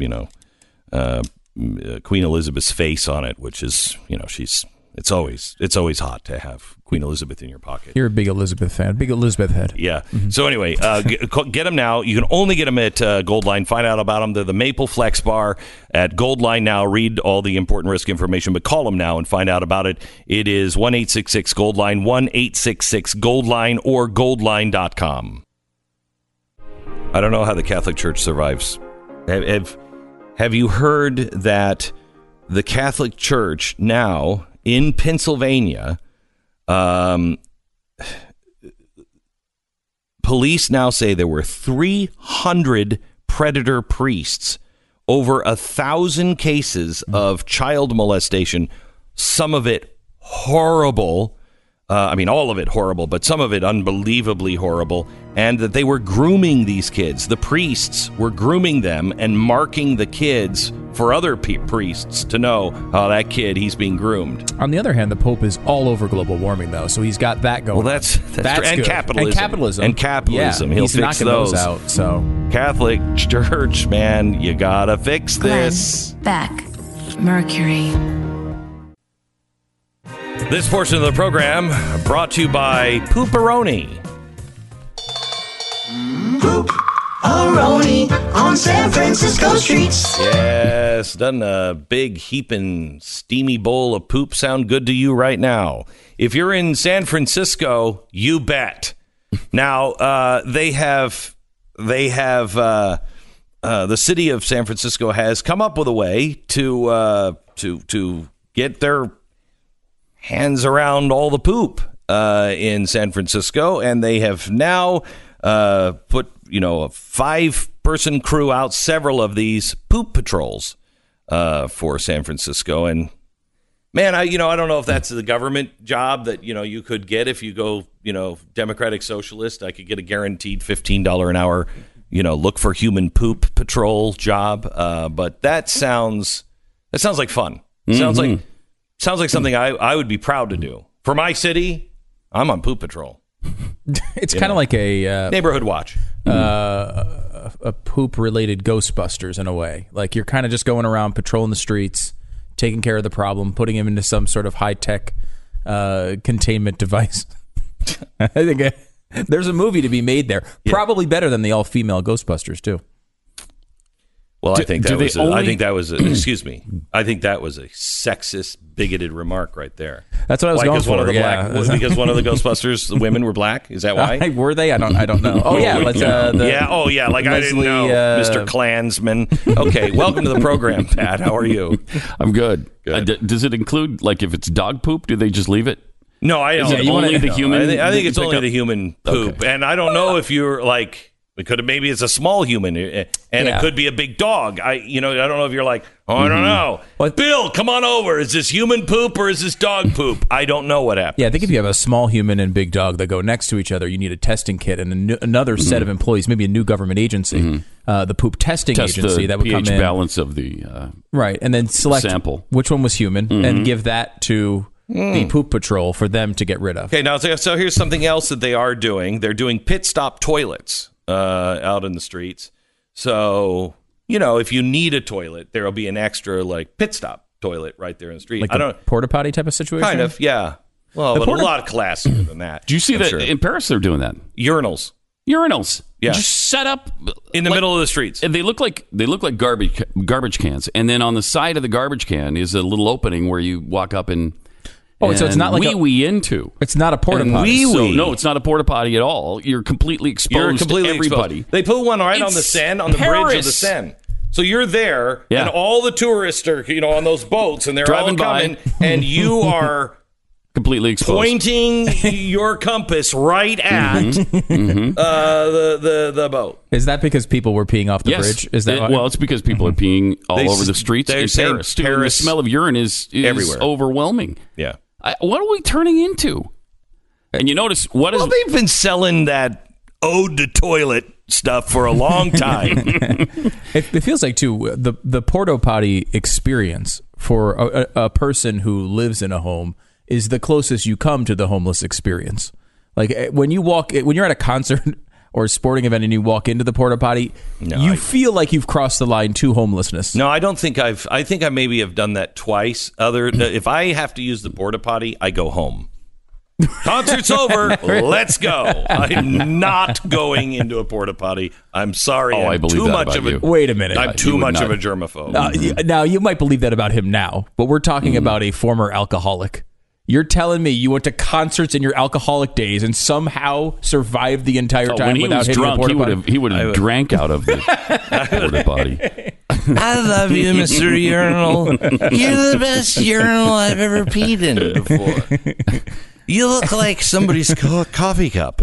Queen Elizabeth's face on it, which is it's always hot to have Queen Elizabeth in your pocket. You're a big Elizabeth fan, big Elizabeth head. Yeah. Mm-hmm. So anyway, get them now. You can only get them at Goldline. Find out about them. They're the Maple Flex bar at Goldline now. Read all the important risk information, but call them now and find out about it. It is 1-866-GOLDLINE, 1-866-GOLDLINE, or goldline.com. I don't know how the Catholic Church survives. Have you heard that the Catholic Church now in Pennsylvania, police now say there were 300 predator priests, over 1,000 cases of child molestation, some of it horrible. All of it horrible, but some of it unbelievably horrible, and that they were grooming these kids. The priests were grooming them and marking the kids for other priests to know, that kid, he's being groomed. On the other hand, the Pope is all over global warming, though, so he's got that going. Well, that's and good. Capitalism. Yeah, he'll fix those out. So Catholic Church, man, you gotta fix this. Beck, Mercury. This portion of the program brought to you by Pooperoni. Pooperoni on San Francisco streets. Yes, doesn't a big heaping steamy bowl of poop sound good to you right now? If you're in San Francisco, you bet. Now, they have the city of San Francisco has come up with a way to get their hands around all the poop in San Francisco, and they have now put a 5-person crew out several of these poop patrols for San Francisco. And man, I don't know if that's the government job that you could get if you go Democratic Socialist. I could get a guaranteed $15 an hour look for human poop patrol job, but that sounds like fun. Mm-hmm. Sounds like something I would be proud to do. For my city, I'm on poop patrol. It's kind of like a neighborhood watch. A poop-related Ghostbusters in a way. Like you're kind of just going around patrolling the streets, taking care of the problem, putting him into some sort of high-tech containment device. I think there's a movie to be made there. Yeah. Probably better than the all-female Ghostbusters, too. Well, I think that was excuse me. I think that was a sexist, bigoted remark right there. That's what I was going for. Because one of the Ghostbusters, the women were black. Is that why? Were they? I don't know. Oh yeah, like I didn't know, Mr. Klansman. Okay, welcome to the program, Pat. How are you? I'm good. Does it include if it's dog poop? Do they just leave it? No, I don't. Is it only the human? I think it's only the human poop, and I don't know if you're like. Maybe it's a small human, and it could be a big dog. I don't know if you're like, I don't know. Bill, come on over. Is this human poop or is this dog poop? I don't know what happened. Yeah, I think if you have a small human and big dog that go next to each other, you need a testing kit and another set of employees, maybe a new government agency, the poop testing agency that would come in. pH balance of the right, and then select sample. Which one was human, and give that to the poop patrol for them to get rid of. Okay, now so here's something else that they are doing. They're doing pit stop toilets. Out in the streets. So, if you need a toilet, there'll be an extra pit stop toilet right there in the street. Like a porta potty type of situation? Kind of, yeah. Well, but a lot classier than that. Do you see that in Paris they're doing that? Urinals. Yeah. Just set up in the middle of the streets. And they look like garbage cans. And then on the side of the garbage can is a little opening where you walk up and so it's not like into. It's not a porta potty. No, it's not a porta potty at all. You're completely exposed to everybody. Exposed. They put one right on the Seine, on the bridge of the Seine. So you're there, and all the tourists are, on those boats, and they're driving all coming, and you are completely exposed, pointing your compass right at the boat. Is that because people were peeing off the bridge? Is that well? It's because people are peeing all over the streets in Paris. The smell of urine is everywhere, overwhelming. Yeah. What are we turning into? And you notice Well, they've been selling that ode to toilet stuff for a long time. It feels like too the porta potty experience for a person who lives in a home is the closest you come to the homeless experience. Like when you're at a concert or a sporting event and you walk into the porta potty, feel like you've crossed the line to homelessness. No, I don't think I think I maybe have done that twice. If I have to use the porta potty, I go home. Concert's over. Let's go. I'm not going into a porta potty. I'm sorry. I believe too that much about of you. Wait a minute. I'm too much of a germaphobe. Now you might believe that about him now, but we're talking about a former alcoholic. You're telling me you went to concerts in your alcoholic days and somehow survived the entire time when he without was hitting drunk, a porta potty? He would have drank out of the porta potty. I love you, Mr. Urinal. You're the best urinal I've ever peed in before. You look like somebody's coffee cup.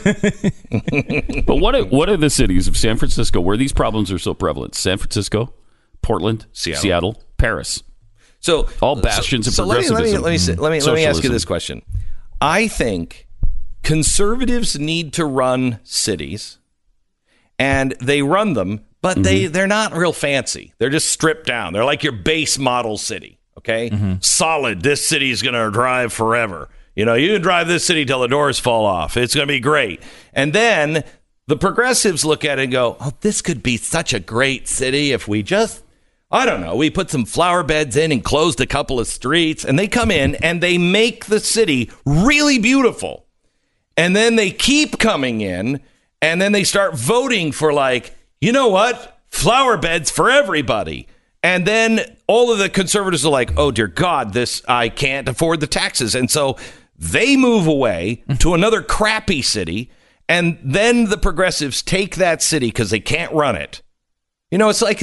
But what are the cities of San Francisco where these problems are so prevalent? San Francisco, Portland, Seattle, Paris. So all bastions of progressivism. Let me ask you this question. I think conservatives need to run cities, and they run them, but they're not real fancy. They're just stripped down. They're like your base model city. Okay, solid. This city is going to drive forever. You can drive this city till the doors fall off. It's going to be great. And then the progressives look at it and go, "Oh, this could be such a great city if we just." I don't know. We put some flower beds in and closed a couple of streets, and they come in and they make the city really beautiful. And then they keep coming in, and then they start voting for you know what? Flower beds for everybody. And then all of the conservatives are like, oh, dear God, I can't afford the taxes. And so they move away to another crappy city, and then the progressives take that city because they can't run it. It's like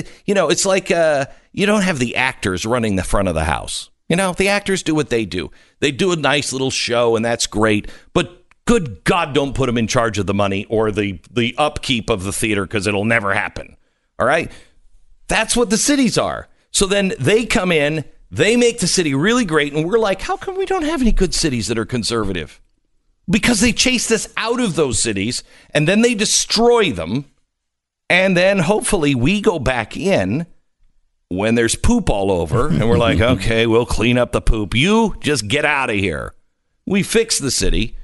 you don't have the actors running the front of the house. The actors do what they do. They do a nice little show, and that's great. But good God, don't put them in charge of the money or the upkeep of the theater because it'll never happen. All right? That's what the cities are. So then they come in, they make the city really great, and we're like, how come we don't have any good cities that are conservative? Because they chased us out of those cities, and then they destroy them. And then hopefully we go back in when there's poop all over and we're like, okay, we'll clean up the poop. You just get out of here. We fix the city.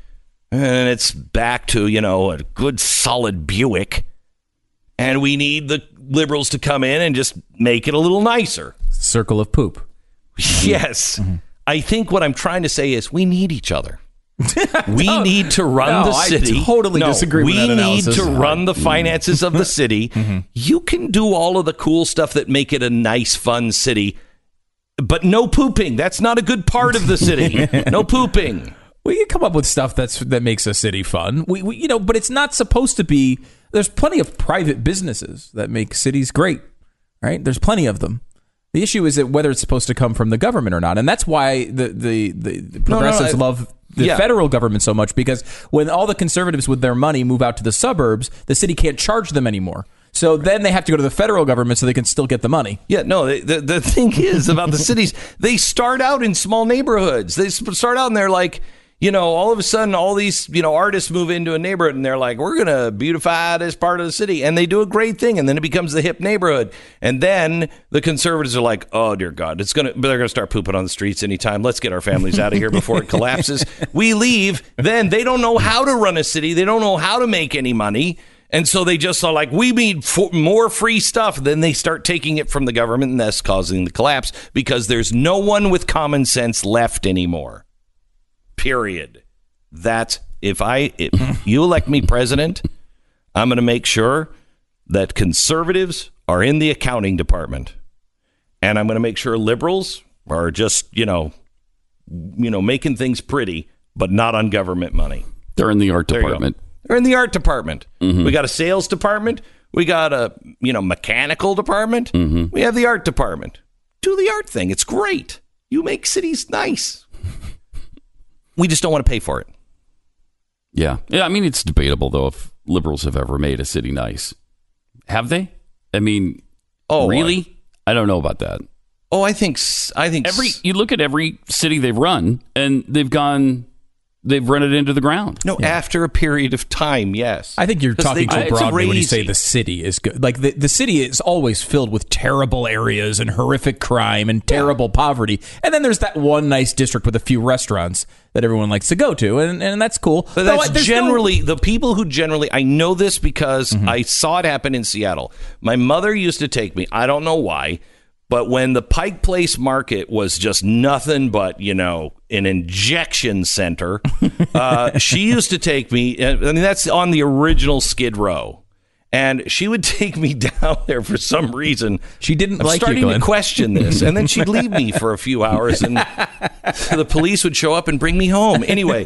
And it's back to, a good solid Buick. And we need the liberals to come in and just make it a little nicer. Circle of poop. Yes. Mm-hmm. I think what I'm trying to say is we need each other. We need to run the city. I totally disagree with that analysis. We need to run the finances of the city. You can do all of the cool stuff that make it a nice, fun city, but no pooping. That's not a good part of the city. No pooping. We can come up with stuff that makes a city fun. We but it's not supposed to be. There's plenty of private businesses that make cities great, right? There's plenty of them. The issue is that whether it's supposed to come from the government or not, and that's why the progressives love the federal government so much, because when all the conservatives with their money move out to the suburbs, the city can't charge them anymore. So then they have to go to the federal government so they can still get the money. Yeah, no, the thing is about the cities, they start out in small neighborhoods. They start out and they're like, all of a sudden all these, artists move into a neighborhood and they're like, we're going to beautify this part of the city. And they do a great thing. And then it becomes the hip neighborhood. And then the conservatives are like, oh, dear God, they're going to start pooping on the streets anytime. Let's get our families out of here before it collapses. We leave. Then they don't know how to run a city. They don't know how to make any money. And so they just are like, we need more free stuff. Then they start taking it from the government, and that's causing the collapse because there's no one with common sense left anymore. Period. That's if you elect me president, I'm going to make sure that conservatives are in the accounting department, and I'm going to make sure liberals are just making things pretty, but not on government money. They're in the art department. They're in the art department. Mm-hmm. We got a sales department. We got a mechanical department. Mm-hmm. We have the art department. Do the art thing. It's great. You make cities nice. We just don't want to pay for it. Yeah. I mean, it's debatable, though, if liberals have ever made a city nice. Have they? I mean, really? I don't know about that. Oh, I think you look at every city they've run, and they've run it into the ground. No, after a period of time, yes. I think you're talking too broadly when you say the city is good. Like the city is always filled with terrible areas and horrific crime and terrible poverty. And then there's that one nice district with a few restaurants that everyone likes to go to, and that's cool. But that's the people who generally, I know this because I saw it happen in Seattle. My mother used to take me, I don't know why, but when the Pike Place Market was just nothing but, an injection center, she used to take me, I mean, that's on the original Skid Row. And she would take me down there for some reason. She didn't I'm like you, starting Glenn. to question this. And then she'd leave me for a few hours, and the police would show up and bring me home. Anyway,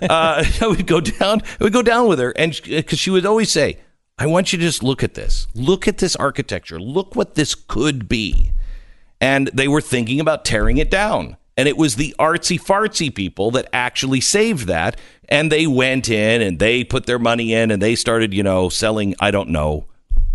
I would go down with her, and because she would always say, I want you to just look at this. Look at this architecture. Look what this could be. And they were thinking about tearing it down. And it was the artsy-fartsy people that actually saved that. And they went in and they put their money in and they started, selling, I don't know,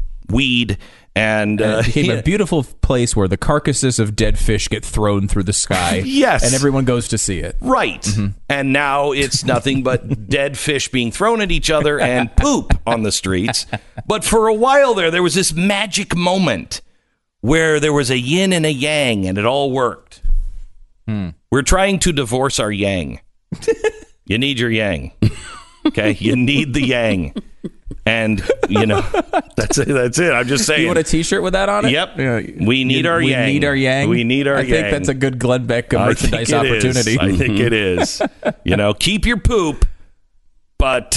weed. And it became a beautiful place where the carcasses of dead fish get thrown through the sky. Yes. And everyone goes to see it. Right. Mm-hmm. And now it's nothing but dead fish being thrown at each other and poop on the streets. But for a while there was this magic moment where there was a yin and a yang, and it all worked. We're trying to divorce our yang. You need your yang. Okay? You need the yang. And, that's it. I'm just saying. You want a T-shirt with that on it? Yep. We need our yang. We need our yang. We need our yang. I think that's a good Glenn Beck merchandise opportunity. I think it is. Keep your poop, but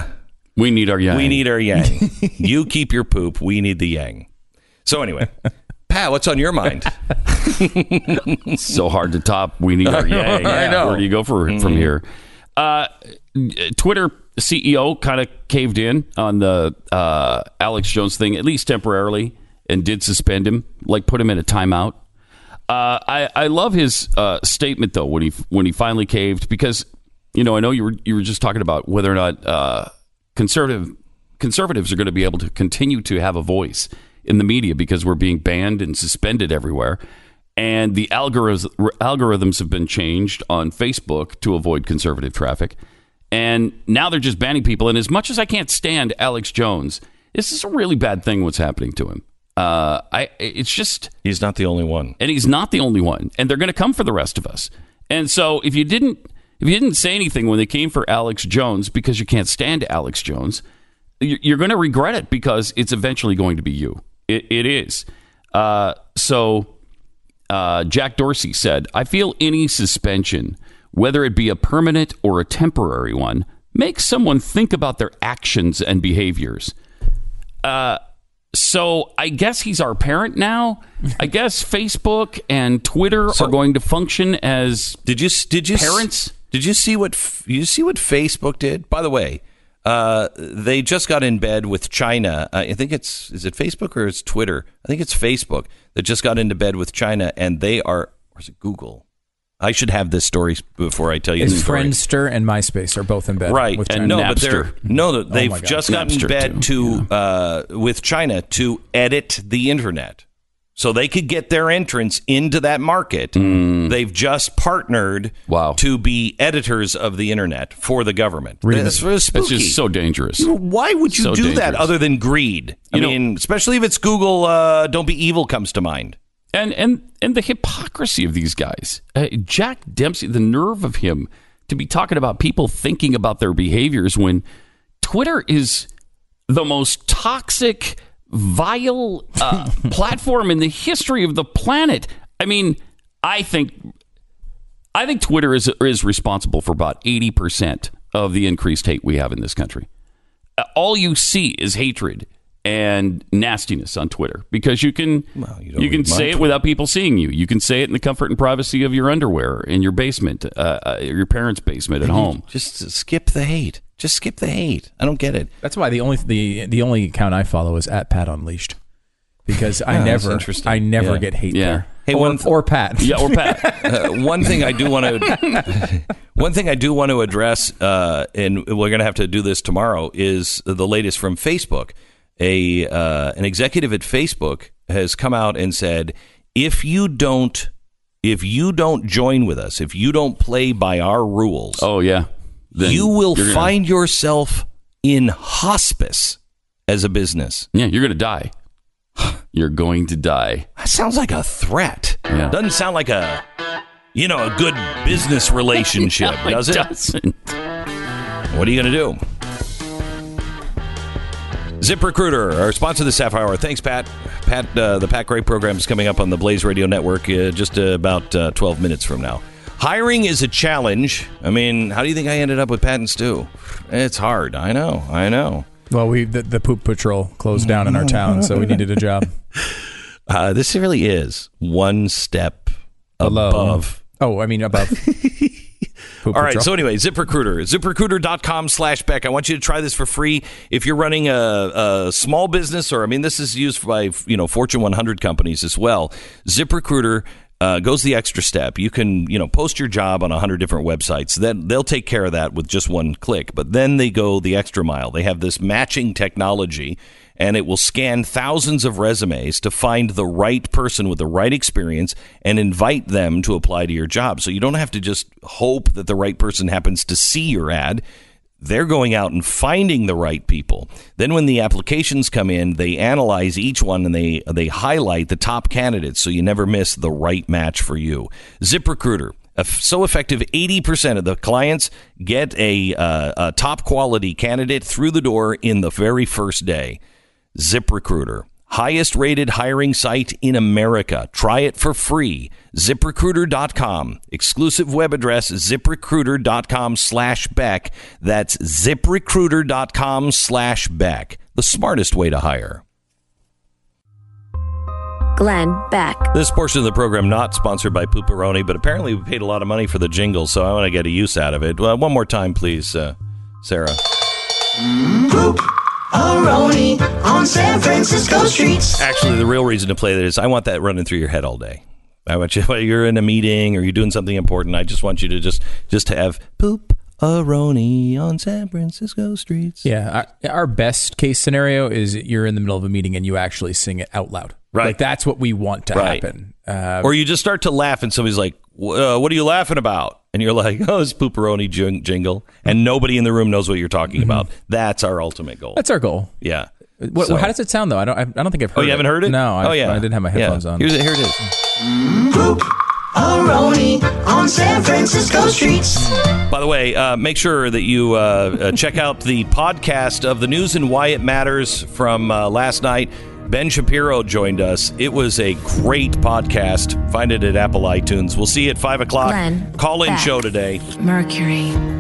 we need our yang. We need our yang. You keep your poop. We need the yang. So anyway, Pat, what's on your mind? It's so hard to top. We need our yang. I know. Where do you go from here? Twitter CEO kind of caved in on the Alex Jones thing, at least temporarily, and did suspend him, like put him in a timeout. I love his statement though when he finally caved, because I know you were just talking about whether or not conservatives are going to be able to continue to have a voice in the media because we're being banned and suspended everywhere. And the algorithms have been changed on Facebook to avoid conservative traffic. And now they're just banning people. And as much as I can't stand Alex Jones, this is a really bad thing what's happening to him. It's just... He's not the only one. And he's not the only one. And they're going to come for the rest of us. And so if you didn't if you didn't say anything when they came for Alex Jones because you can't stand Alex Jones, you're going to regret it because it's eventually going to be you. It is. So Jack Dorsey said, I feel any suspension, whether it be a permanent or a temporary one, makes someone think about their actions and behaviors. So I guess he's our parent now. I guess Facebook and Twitter are going to function as parents. Did you see what Facebook did? By the way, they just got in bed with China. I think is it Facebook or it's Twitter? I think it's Facebook that just got into bed with China, and they are, or is it Google? I should have this story before I tell you the story. Friendster and MySpace are both in bed, right? With China. And Napster. They've just gotten in bed with China to edit the internet, so they could get their entrance into that market. They've just partnered to be editors of the internet for the government. Really? That's spooky. It's just so dangerous. Why would you do that other than greed? I mean, especially if it's Google. Don't be evil comes to mind. And the hypocrisy of these guys. Jack Dempsey, the nerve of him to be talking about people thinking about their behaviors when Twitter is the most toxic, vile platform in the history of the planet. I mean, I think Twitter is responsible for about 80% of the increased hate we have in this country. All you see is hatred and nastiness on Twitter because you can say it without people seeing you. You can say it in the comfort and privacy of your underwear in your basement, your parents' basement at home. Just skip the hate. Just skip the hate. I don't get it. That's why the only account I follow is @PatUnleashed because I never get hate there. Hey, or Pat. Yeah, or Pat. One thing I do want to address, and we're going to have to do this tomorrow, is the latest from Facebook. An executive at Facebook has come out and said, if you don't join with us, if you don't play by our rules, you will find yourself in hospice as a business. Yeah, you're going to die. You're going to die. That sounds like a threat. Yeah. Doesn't sound like a good business relationship, does it? Doesn't. What are you going to do? ZipRecruiter, our sponsor this half hour. Thanks, Pat. The Pat Gray program is coming up on the Blaze Radio Network just about 12 minutes from now. Hiring is a challenge. I mean, how do you think I ended up with Pat and Stu? It's hard. I know. Well, the poop patrol closed down in our town, so we needed a job. This really is one step above. Oh, I mean above. All right, so anyway, ZipRecruiter. ZipRecruiter.com/Beck. I want you to try this for free. If you're running a small business, or, I mean, this is used by, Fortune 100 companies as well. ZipRecruiter goes the extra step. You can, post your job on 100 different websites. They'll take care of that with just one click. But then they go the extra mile. They have this matching technology, and it will scan thousands of resumes to find the right person with the right experience and invite them to apply to your job. So you don't have to just hope that the right person happens to see your ad. They're going out and finding the right people. Then when the applications come in, they analyze each one and they highlight the top candidates so you never miss the right match for you. ZipRecruiter. So effective, 80% of the clients get a top quality candidate through the door in the very first day. ZipRecruiter, highest rated hiring site in America. Try it for free. ZipRecruiter.com. Exclusive web address, ZipRecruiter.com/Beck. That's ZipRecruiter.com/Beck. The smartest way to hire. Glenn Beck. This portion of the program not sponsored by Pooperoni, but apparently we paid a lot of money for the jingle, so I want to get a use out of it. Well, one more time, please, Sarah. Pooperoni on San Francisco streets. Actually, the real reason to play that is I want that running through your head all day. I want you, while you're in a meeting or you're doing something important, I just want you to just have Pooperoni on San Francisco streets. Yeah, our best case scenario is you're in the middle of a meeting and you actually sing it out loud. Right. Like, that's what we want to happen. Or you just start to laugh and somebody's like, what are you laughing about? And you're like, oh, it's Pooperoni jingle. And nobody in the room knows what you're talking about. That's our ultimate goal. That's our goal. Yeah. How does it sound, though? I don't think I've heard it. Oh, you haven't heard it? No. I didn't have my headphones on. Here it is. Aroni on San Francisco streets. By the way, make sure that you check out the podcast of the news and why it matters from last night. Ben Shapiro joined us. It was a great podcast. Find it at Apple iTunes. We'll see you at 5 o'clock. Glenn Call-in Beck. show today. Mercury.